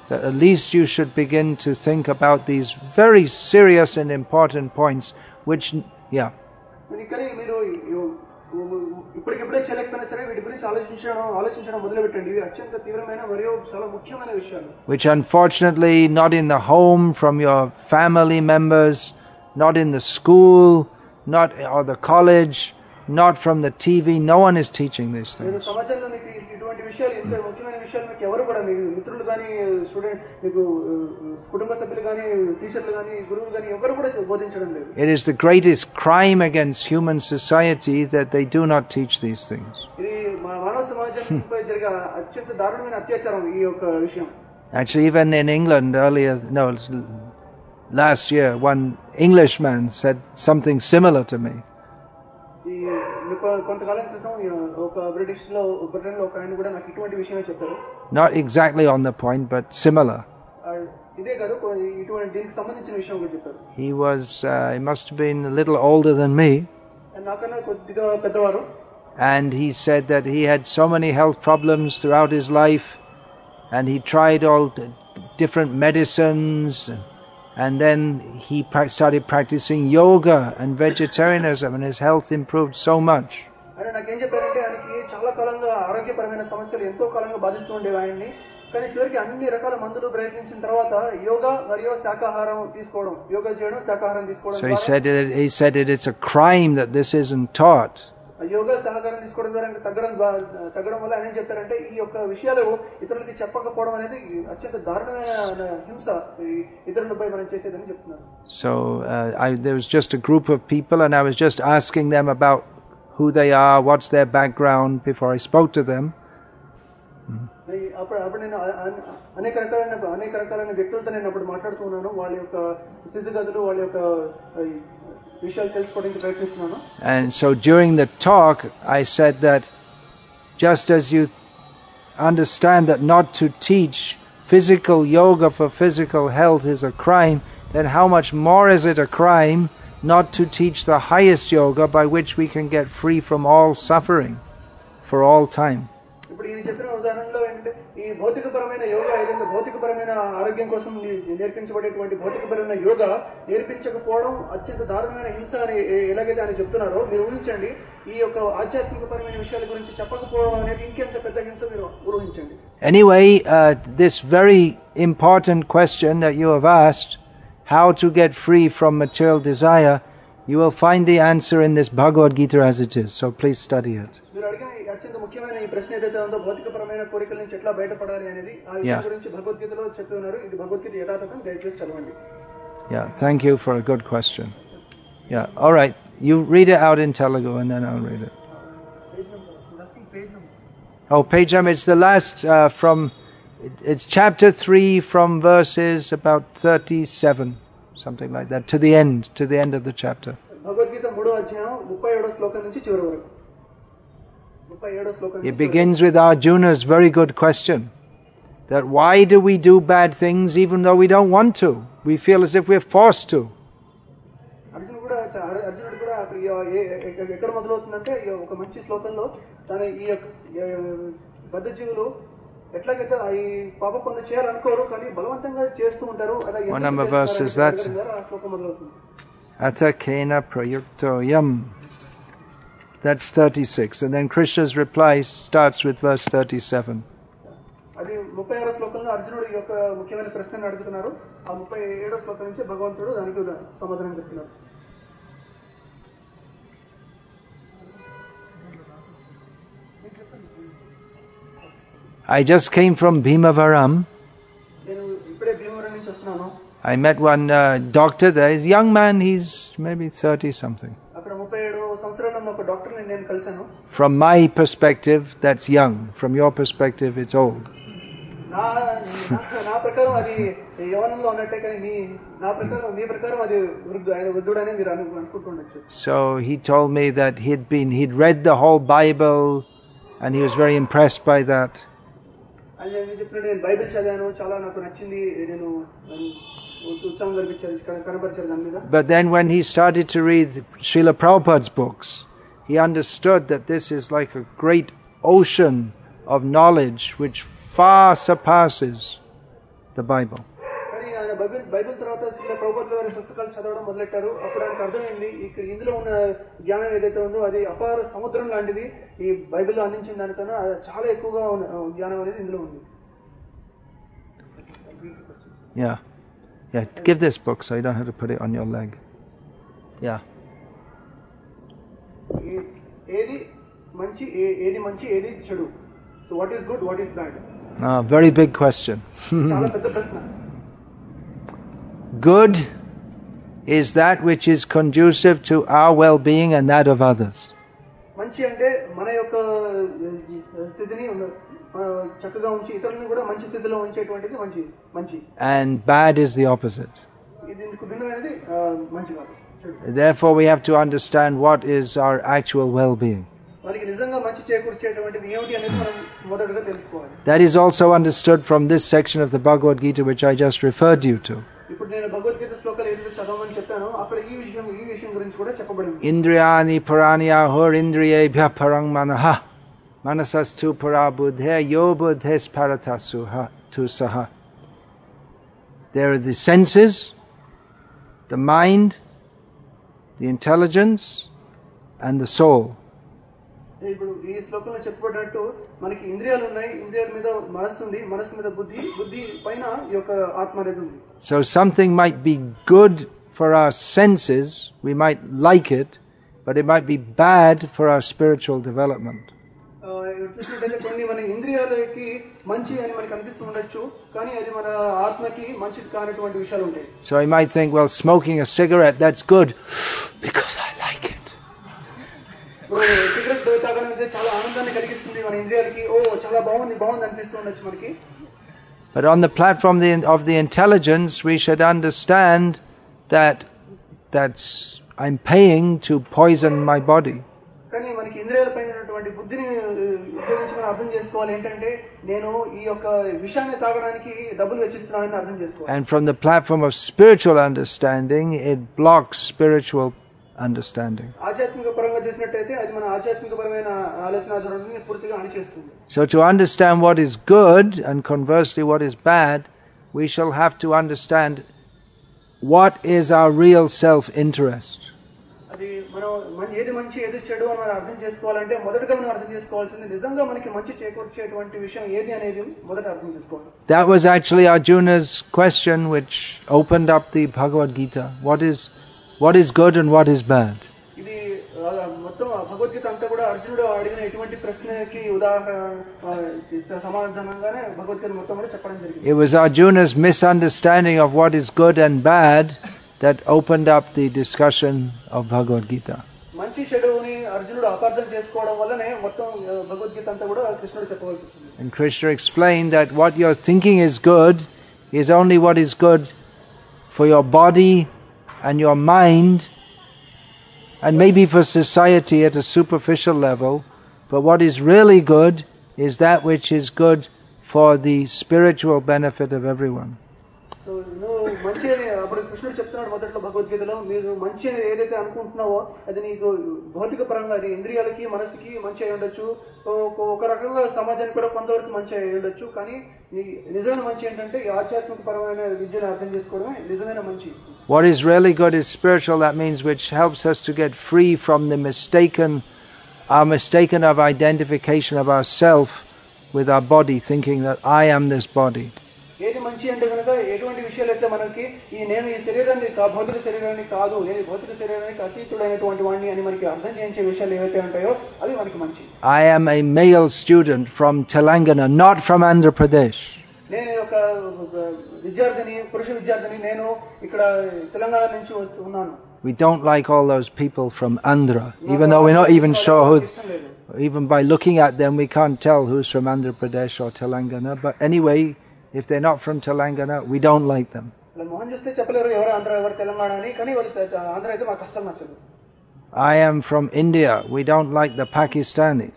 Speaker 1: that at least you should begin to think about these very serious and important points, which, yeah.
Speaker 2: కానీ మీరు ఇప్పటికిప్పుడే చేయలేకపోయినా సరే వీటి గురించి ఆలోచించడం ఆలోచించడం మొదలు పెట్టండి. ఇవి అత్యంత తీవ్రమైన మరియు చాలా ముఖ్యమైన విషయాలు.
Speaker 1: Which unfortunately not in the home from your family members, not in the school, not or the college, not from the T V. No one is teaching these things.
Speaker 2: మీరు సమాజంలో మీకు ఇటువంటి విషయాలు ఇంత ముఖ్యమైన విషయాలు మీకు ఎవరు కూడా మీ మిత్రులు కానీ స్టూడెంట్ మీకు కుటుంబ సభ్యులు కానీ టీచర్లు కానీ గురువులు కానీ ఎవరు కూడా బోధించడం లేదు.
Speaker 1: It is the greatest crime against human society that they do not teach these things.
Speaker 2: ఇది మానవ సమాజంపై జరిగే అత్యంత దారుణమైన అత్యాచారం ఈ యొక్క విషయం.
Speaker 1: Actually, even in England earlier, no, last year, one Englishman said something similar to me.
Speaker 2: కొంతకాలం క్రితం ఒక బ్రిటిష్ లో బ్రిటన్ లో ఒక ఆయన కూడా నాకు ఇటువంటి విషయమే చెప్పారు.
Speaker 1: Not exactly on the point, but similar.
Speaker 2: ఇదే కాదు ఇటువంటి దీనికి సంబంధించిన విషయం కూడా చెప్పారు.
Speaker 1: He was, uh, he must have been a little older than me.
Speaker 2: నాకన్నా కొద్దిగా పెద్దవారు.
Speaker 1: And he said that he had so many health problems throughout his life, and he tried all the different medicines, and then he started practicing yoga and vegetarianism, and his health improved so much.
Speaker 2: ఆయన నాకేం చెప్పారంటే ఆయనకి చాలా కాలంగా ఆరోగ్యపరమైన సమస్యలు ఎంతో కాలంగా బాధిస్తూ ఉండేవి ఆయన్ని. కానీ చివరికి అన్ని రకాల మందులు ప్రయత్నించిన తర్వాత యోగా మరియు శాకాహారం తీసుకోవడం యోగా చేయడం శాకాహారం తీసుకోవడం.
Speaker 1: So he said it, he said it it's a crime that this isn't taught.
Speaker 2: Yoga సహకారం తీసుకోవడం ద్వారా తగ్గడం తగ్గడం వల్ల ఆయన ఏం చెప్తారంటే ఈ యొక్క విషయాలు ఇతరులకి చెప్పకపోవడం అనేది అత్యంత దారుణమైన హింస ఇతరులపై మనం చేసేదని చెప్తున్నారు.
Speaker 1: So uh, I, there was just a group of people, and I was just asking them about who they are, what's their background, before I spoke to them.
Speaker 2: అప్పుడు అప్పుడు నేను అనేక రకాలైన అనేక రకాలైన వ్యక్తులతో నేను అప్పుడు మాట్లాడుతూ ఉన్నాను. వాళ్ళ యొక్క స్థితిగతులు వాళ్ళ యొక్క విషయాలు తెలుసుకోవడానికి ప్రయత్నిస్తున్నాను.
Speaker 1: And so during the talk I said that just as you understand that not to teach physical yoga for physical health is a crime, then how much more is it a crime not to teach the highest yoga by which we can get free from all suffering for all time.
Speaker 2: ఇప్పుడు ఈ చెప్పిన ఉదాహరణలో ఏంటంటే ఈ భౌతికపరమైన యోగా ఏదైతే భౌతికపరమైన ఆరోగ్యం కోసం నేర్పించబడేటువంటి భౌతికపరమైన యోగా నేర్పించకపోవడం అత్యంత దారుణమైన హింస అని ఎలాగైతే ఆయన చెప్తున్నారో మీరు ఊహించండి. ఈ యొక్క ఆధ్యాత్మికపరమైన విషయాల గురించి చెప్పకపోవడం అనేది ఇంకెంత పెద్ద హింస మీరు ఊహించండి.
Speaker 1: Anyway, uh, this very important question that you have asked, how to get free from material desire, you will find the answer in this Bhagavad Gita as it is. So please study it.
Speaker 2: మీరు అడిగిన అత్యంత ముఖ్యమైన ఈ ప్రశ్న ఏదైతే ఉందో భౌతికపరమైన కోరికల నుంచి ఎట్లా బయటపడాలి అనేది ఆ విషయం గురించి భగవద్గీతలో చెప్తూ ఉన్నారు. ఇది భగవద్గీత యథాతథం దయచేసి చదవండి.
Speaker 1: Yeah, thank you for a good question. Yeah, all right. You read it out in Telugu and then I'll read it. Oh, page number. It's the last uh, from. It's chapter three from verses about thirty-seven, something like that, to the end, to the end of the chapter.
Speaker 2: Bhagavad Gita మూడో అధ్యాయం ముప్పై ఏడో శ్లోకం నుంచి చివరి వరకు.
Speaker 1: It begins with Arjuna's very good question, that why do we do bad things even though we don't want to? We feel as if we're forced to.
Speaker 2: అర్జునుడు కూడా అర్జునుడు కూడా ఎక్కడ మొదలవుతుందంటే ఒక మంచి శ్లోకంలో తన ఈ బద్ధ జీవులు ఎట్లాగైతే ఈ పాప పనులు చేయాలనుకోరు కానీ బలవంతంగా చేస్తూ ఉంటారు.
Speaker 1: One number verse is that. Atha kena prayuktoyam. That's thirty-six. And then Krishna's reply starts with verse thirty-seven.
Speaker 2: అది ముప్పై ఆరో శ్లోకంలో అర్జునుడు యొక్క ముఖ్యమైన ప్రశ్నను అడుగుతున్నారు. ఆ ముప్పై ఏడో శ్లోకం నుంచి భగవంతుడు దానికి సమాధానం చెప్తున్నారు.
Speaker 1: I just came from Bhimavaram.
Speaker 2: నేను ఇప్పుడే భీమవరం నుంచి వస్తున్నాను.
Speaker 1: I met one uh, doctor there. He's a young man. He's maybe thirty something.
Speaker 2: అక్కడ ముప్పై ఏడు సంవత్సరాల ఉన్న ఒక డాక్టర్ని నేను కలిశాను.
Speaker 1: From my perspective, that's young. From your perspective, it's old.
Speaker 2: నా నా ప్రకారం అది యవ్వనంలో ఉన్నట్టే కానీ మీ నా ప్రకారం మీ ప్రకారం అది వృద్ధు ఆయన వృద్ధుడనే మీరు అనుకుంటుండొచ్చు.
Speaker 1: So he told me that he'd been he'd read the whole Bible and he was very impressed by that.
Speaker 2: ఆయన చెప్పినట్టు నేను బైబిల్ చదివాను, చాలా నాకు నచ్చింది, నేను ఉత్సాహం కనిపించారు కనపరిచారు దాని మీద.
Speaker 1: But then when he started to read Srila Prabhupada's books, he understood that this is like a great ocean of knowledge which far surpasses the Bible.
Speaker 2: కానీ ఆయన బైబిల్ బైబిల్ తర్వాత శ్రీల ప్రభుపాదుల వారి పుస్తకాలు చదవడం మొదలెట్టారు. అప్పుడు ఆయనకు అర్థమైంది ఇక్కడ ఇందులో ఉన్న జ్ఞానం ఏదైతే ఉందో అది అపార సముద్రం లాంటిది. ఈ బైబిల్లో అందించిన దానికన్నా చాలా ఎక్కువగా జ్ఞానం అనేది ఇందులో ఉంది.
Speaker 1: Yeah, yeah. Give this book so you don't have to put it on your leg. Yeah.
Speaker 2: ఏది మంచి ఏది మంచి ఏది చెడు. So what is good, what is bad?
Speaker 1: Ah, very big question.
Speaker 2: చాలా పెద్ద ప్రశ్న.
Speaker 1: Good is that which is conducive to our well-being and that of others.
Speaker 2: మంచి అంటే మన యొక్క స్థితిని చక్కగా ఉంచి ఇతరులను కూడా మంచి స్థితిలో ఉంచేటువంటిది మంచి మంచి.
Speaker 1: And bad is the opposite.
Speaker 2: ఇది ఇందుకు భిన్నమైనది మంచి కాదు.
Speaker 1: Therefore we have to understand what is our actual well-being.
Speaker 2: వారికి నిజంగా మంచి చేకూర్చేటువంటిది ఏమిటి అనేది మనం మొదటగా తెలుసుకోవాలి.
Speaker 1: That is also understood from this section of the Bhagavad Gita which I just referred you to.
Speaker 2: ఇప్పుడు నేను భగవద్గీత శ్లోకాలు ఏదైతే చదవమని చెప్పానో అక్కడ ఈ విషయం ఈ విషయం గురించి కూడా చెప్పబడింది.
Speaker 1: Indriyani paranyahur indriyebhya parang manaha manasastu para buddhe yo buddhes paratasuha tu saha. There are the senses, the mind, the intelligence and the soul.
Speaker 2: ఇప్పుడు ఈ శ్లోకంలో చెప్పబడినట్టు మనకి ఇంద్రియాలు ఉన్నాయి, ఇంద్రియాల మీద మనస్సు ఉంది, మనస్సు మీద బుద్ధి, బుద్ధి పైన ఈ యొక్క ఆత్మ అనేది ఉంది.
Speaker 1: So something might be good for our senses, we might like it, but it might be bad for our spiritual development.
Speaker 2: చూసినట్లయితే కొన్ని మన ఇంద్రియాలకి మంచి అని మనకు అనిపిస్తూ ఉండొచ్చు, కానీ అది మన ఆత్మకి మంచిది కానటువంటి విషయాలు ఉంటాయి.
Speaker 1: So I might think, well, smoking a cigarette, that's good because I like it.
Speaker 2: Cigarette తాగడం అనేది చాలా ఆనందాన్ని కలిగిస్తుంది మన ఇంద్రియాలకి. ఓ చాలా బాగుంది బాగుంది అనిపిస్తూ ఉండొచ్చు మనకి.
Speaker 1: But on the platform of the intelligence, we should understand that that's I'm paying to poison my body.
Speaker 2: కానీ మనకి ఇంద్రియాల పైన ఉన్నటువంటి బుద్ధిని ఉపయోగించి మనం అర్థం చేసుకోవాలి ఏంటంటే నేను ఈ యొక్క విషయాన్ని తాగడానికి డబ్బులు వెచ్చిస్తున్నానని అర్థం చేసుకోవాలి.
Speaker 1: And from the platform of spiritual understanding, it blocks spiritual understanding.
Speaker 2: ఆధ్యాత్మిక పరంగా చూసినట్టయితే అది మన ఆధ్యాత్మిక పరమైన ఆలోచన ధోరణిని పూర్తిగా అణిచేస్తుంది.
Speaker 1: So to understand what is good and conversely what is bad, we shall have to understand what is our real self-interest.
Speaker 2: అది మనం ఏది మంచి ఏది చెడు అని మనం అర్థం చేసుకోవాలంటే మొదటగా మనం అర్థం చేసుకోవాల్సింది నిజంగా మనకి మంచి చేకూర్చేటువంటి విషయం ఏది అనేది మొదట అర్థం చేసుకోవాలి.
Speaker 1: That was actually Arjuna's question which opened up the Bhagavad Gita. What is what is good and what is bad?
Speaker 2: ఇది మొత్తం భగవద్గీత అంతా కూడా అర్జునుడు అడిగిన ఎటువంటి ప్రశ్నకి ఉదాహరణ సమాధానంగానే భగవద్గీత మొత్తం కూడా చెప్పడం జరిగింది.
Speaker 1: It was Arjuna's misunderstanding of what is good and bad that opened up the discussion of Bhagavad Gita.
Speaker 2: మంచి చెడుని అర్జునుడు అపార్థం చేసుకోవడం వల్లనే మొత్తం భగవద్గీత అంతా కూడా కృష్ణుడు చెప్పవలసి వచ్చింది.
Speaker 1: And Krishna explained that what you're thinking is good is only what is good for your body and your mind and maybe for society at a superficial level, but what is really good is that which is good for the spiritual benefit of everyone.
Speaker 2: So నువ్వు మంచి అని అప్పుడు కృష్ణుడు చెప్తున్నాడు మొదట్లో భగవద్గీతలో, మీరు మంచి అని ఏదైతే అనుకుంటున్నావో అది నీకు భౌతిక పరంగా అది ఇంద్రియాలకి మనసుకి మంచి అయి ఉండొచ్చు, ఒక రకంగా సమాజానికి కూడా కొంతవరకు మంచి అయి ఉండొచ్చు, కానీ నీ నిజమైన మంచి ఏంటంటే ఈ ఆధ్యాత్మిక పరమైన విద్యను అర్థం చేసుకోవడమే నిజమైన మంచి.
Speaker 1: What is really good is spiritual. That means which helps us to get free from the mistaken, our mistaken of identification of ourself with our body, thinking that I am this body.
Speaker 2: ఏది మంచి అంటే కనుక ఎటువంటి విషయాలు అయితే మనకి ఈ నేను ఈ శరీరాన్ని భౌతిక శరీరాన్ని కాదు, నేను భౌతిక శరీరానికి అతీతుడైనటువంటి వాడిని అని మనకి అర్థం చేయించే విషయాలు ఏవైతే ఉంటాయో అవి మనకి మంచి.
Speaker 1: I am a male student from Telangana, not from Andhra Pradesh.
Speaker 2: నేను ఒక విద్యార్థిని, పురుష విద్యార్థిని, నేను ఇక్కడ తెలంగాణ నుంచి ఉన్నాను.
Speaker 1: We don't like all those people from Andhra, even though we're not even sure who, even by looking at them we can't tell who's from Andhra Pradesh or Telangana, but anyway, if they're not from Telangana, we don't like them. I am from India. We don't like the Pakistanis.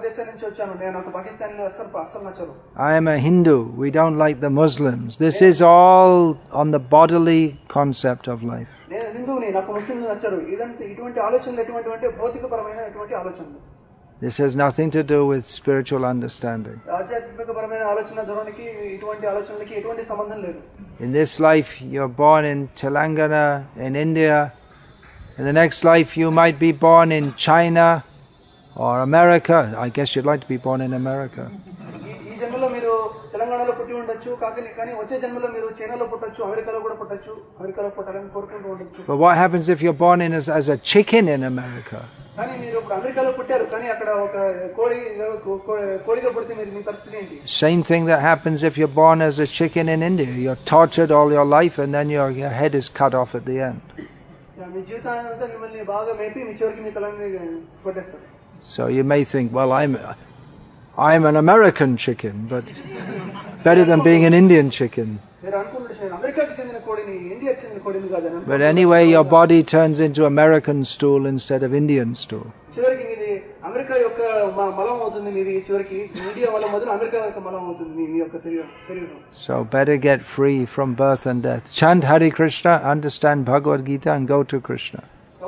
Speaker 1: I am a Hindu. We don't like the Muslims. This is all on the bodily concept of life. This has nothing to do with spiritual understanding.
Speaker 2: ఆధ్యాత్మికపరమైన ఆలోచన ధోరణికి ఇటువంటి ఆలోచనలకి ఎటువంటి సంబంధం లేదు.
Speaker 1: In this life you're born in Telangana in India. In the next life you might be born in China or America. I guess you'd like to be born in America.
Speaker 2: ఈ జన్మలో మీరు తెలంగాణలో పుట్టి ఉండొచ్చు, కానీ కానీ వచ్చే జన్మలో మీరు చైనాలో పుట్టొచ్చు, అమెరికాలో కూడా పుట్టొచ్చు, అమెరికాలో పుట్టాలని కోరుకుంటూ ఉండొచ్చు.
Speaker 1: But what happens if you're born in as, as a chicken in America?
Speaker 2: కానీ మీరు ఇప్పుడు అమెరికాలో పుట్టారు, కానీ అక్కడ ఒక కోడి కోడిగా పుడితే మీరు మీ పరిస్థితి ఏంటి?
Speaker 1: Same thing that happens if you're born as a chicken in India. You're tortured all your life and then your, your head is cut off at the end.
Speaker 2: మీ జీవితాంతా మిమ్మల్ని బాగా మేపి మీ చివరికి మీ తలని కొట్టేస్తారు.
Speaker 1: So you may think, well, I'm I'm an American chicken, but better than being an Indian chicken. But anyway, your body turns into American stool instead of Indian stool. So better get free from birth and death. Chant Hare Krishna, understand Bhagavad Gita and go to Krishna.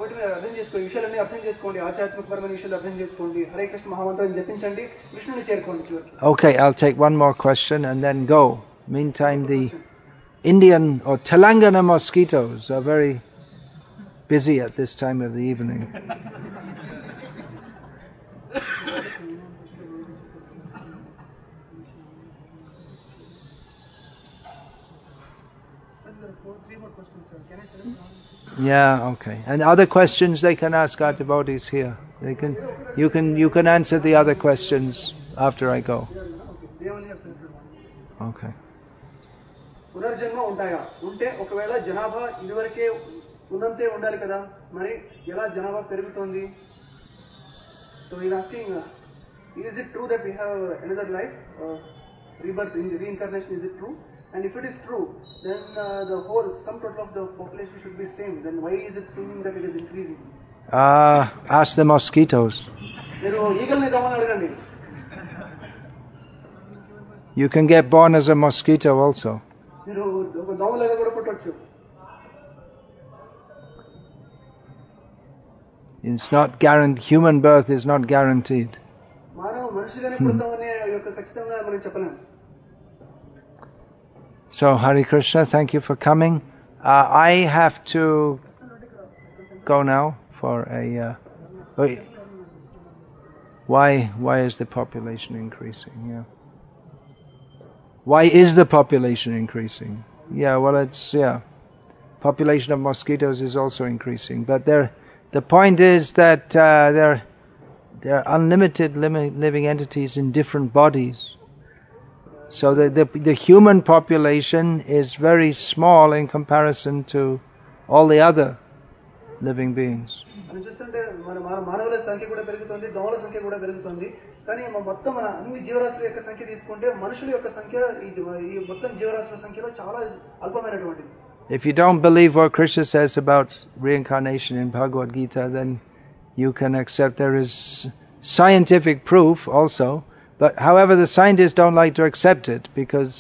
Speaker 1: Okay, I'll take one more question and then go. Meantime, the Indian or Telangana mosquitoes are very busy at this time of the evening. Yeah, okay. And other questions they can ask our devotees here. They can, you can, you can answer the other questions after I go. Okay.
Speaker 2: పునర్జన్మ ఉంటాయా? ఉంటే ఒకవేళ జనాభా ఇదివరకే ఉన్నంతే ఉండాలి కదా, మరి ఎలా జనాభా పెరుగుతోంది? So he is asking, uh, is it true that we have another life, uh, rebirth, reincarnation? Is it true? And if it is true, then uh, the whole sum total of the population should be same. Then why is it seeming that it is increasing?
Speaker 1: Ah, uh, ask the mosquitoes. You can get born as a mosquito also. It's not guaranteed. Human birth is not guaranteed. Hmm. So, Hare Krishna, thank you for coming. Uh, I have to go now for a. Uh, why? Why is the population increasing? Yeah. Why is the population increasing? Yeah. Well, it's yeah. Population of mosquitoes is also increasing, but there. The point is that uh, there, there are unlimited lim- living entities in different bodies. So the, the the human population is very small in comparison to all the other living beings. If you don't believe what Krishna says about reincarnation in Bhagavad Gita, then you can accept there is scientific proof also. But however, the scientists don't like to accept it because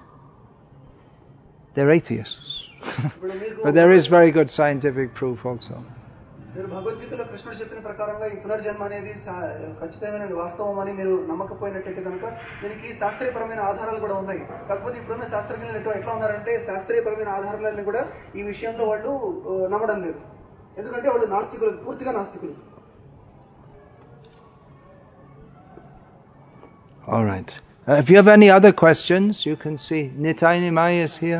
Speaker 1: they're atheists. But there is very good scientific proof also. మీరు భగవద్గీతలో కృష్ణుడు చెప్పిన ప్రకారంగా ఈ పునర్జన్మ అనేది ఖచ్చితమైన వాస్తవం అని మీరు నమ్మకపోయినట్లయితే కనుక దీనికి శాస్త్రీయపరమైన ఆధారాలు కూడా ఉన్నాయి. కాకపోతే ఇప్పుడున్న శాస్త్రజ్ఞులు ఎట్లా ఉన్నారంటే శాస్త్రీయపరమైన ఆధారాలను కూడా ఈ విషయంలో వాళ్ళు నమ్మడం లేదు. ఎందుకంటే వాళ్ళు నాస్తికులు, పూర్తిగా నాస్తికులు. All right. Uh, if you have any other questions, you can see Nitai Nimai is here.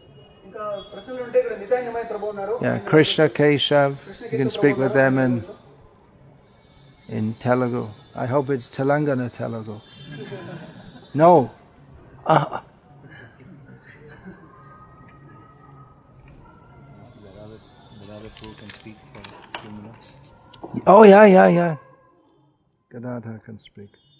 Speaker 1: Yeah, Krishna Keshav. You can speak with them in in Telugu. I hope it's Telangana Telugu. No. Uh. Oh yeah, yeah, yeah. Gadadhar can speak.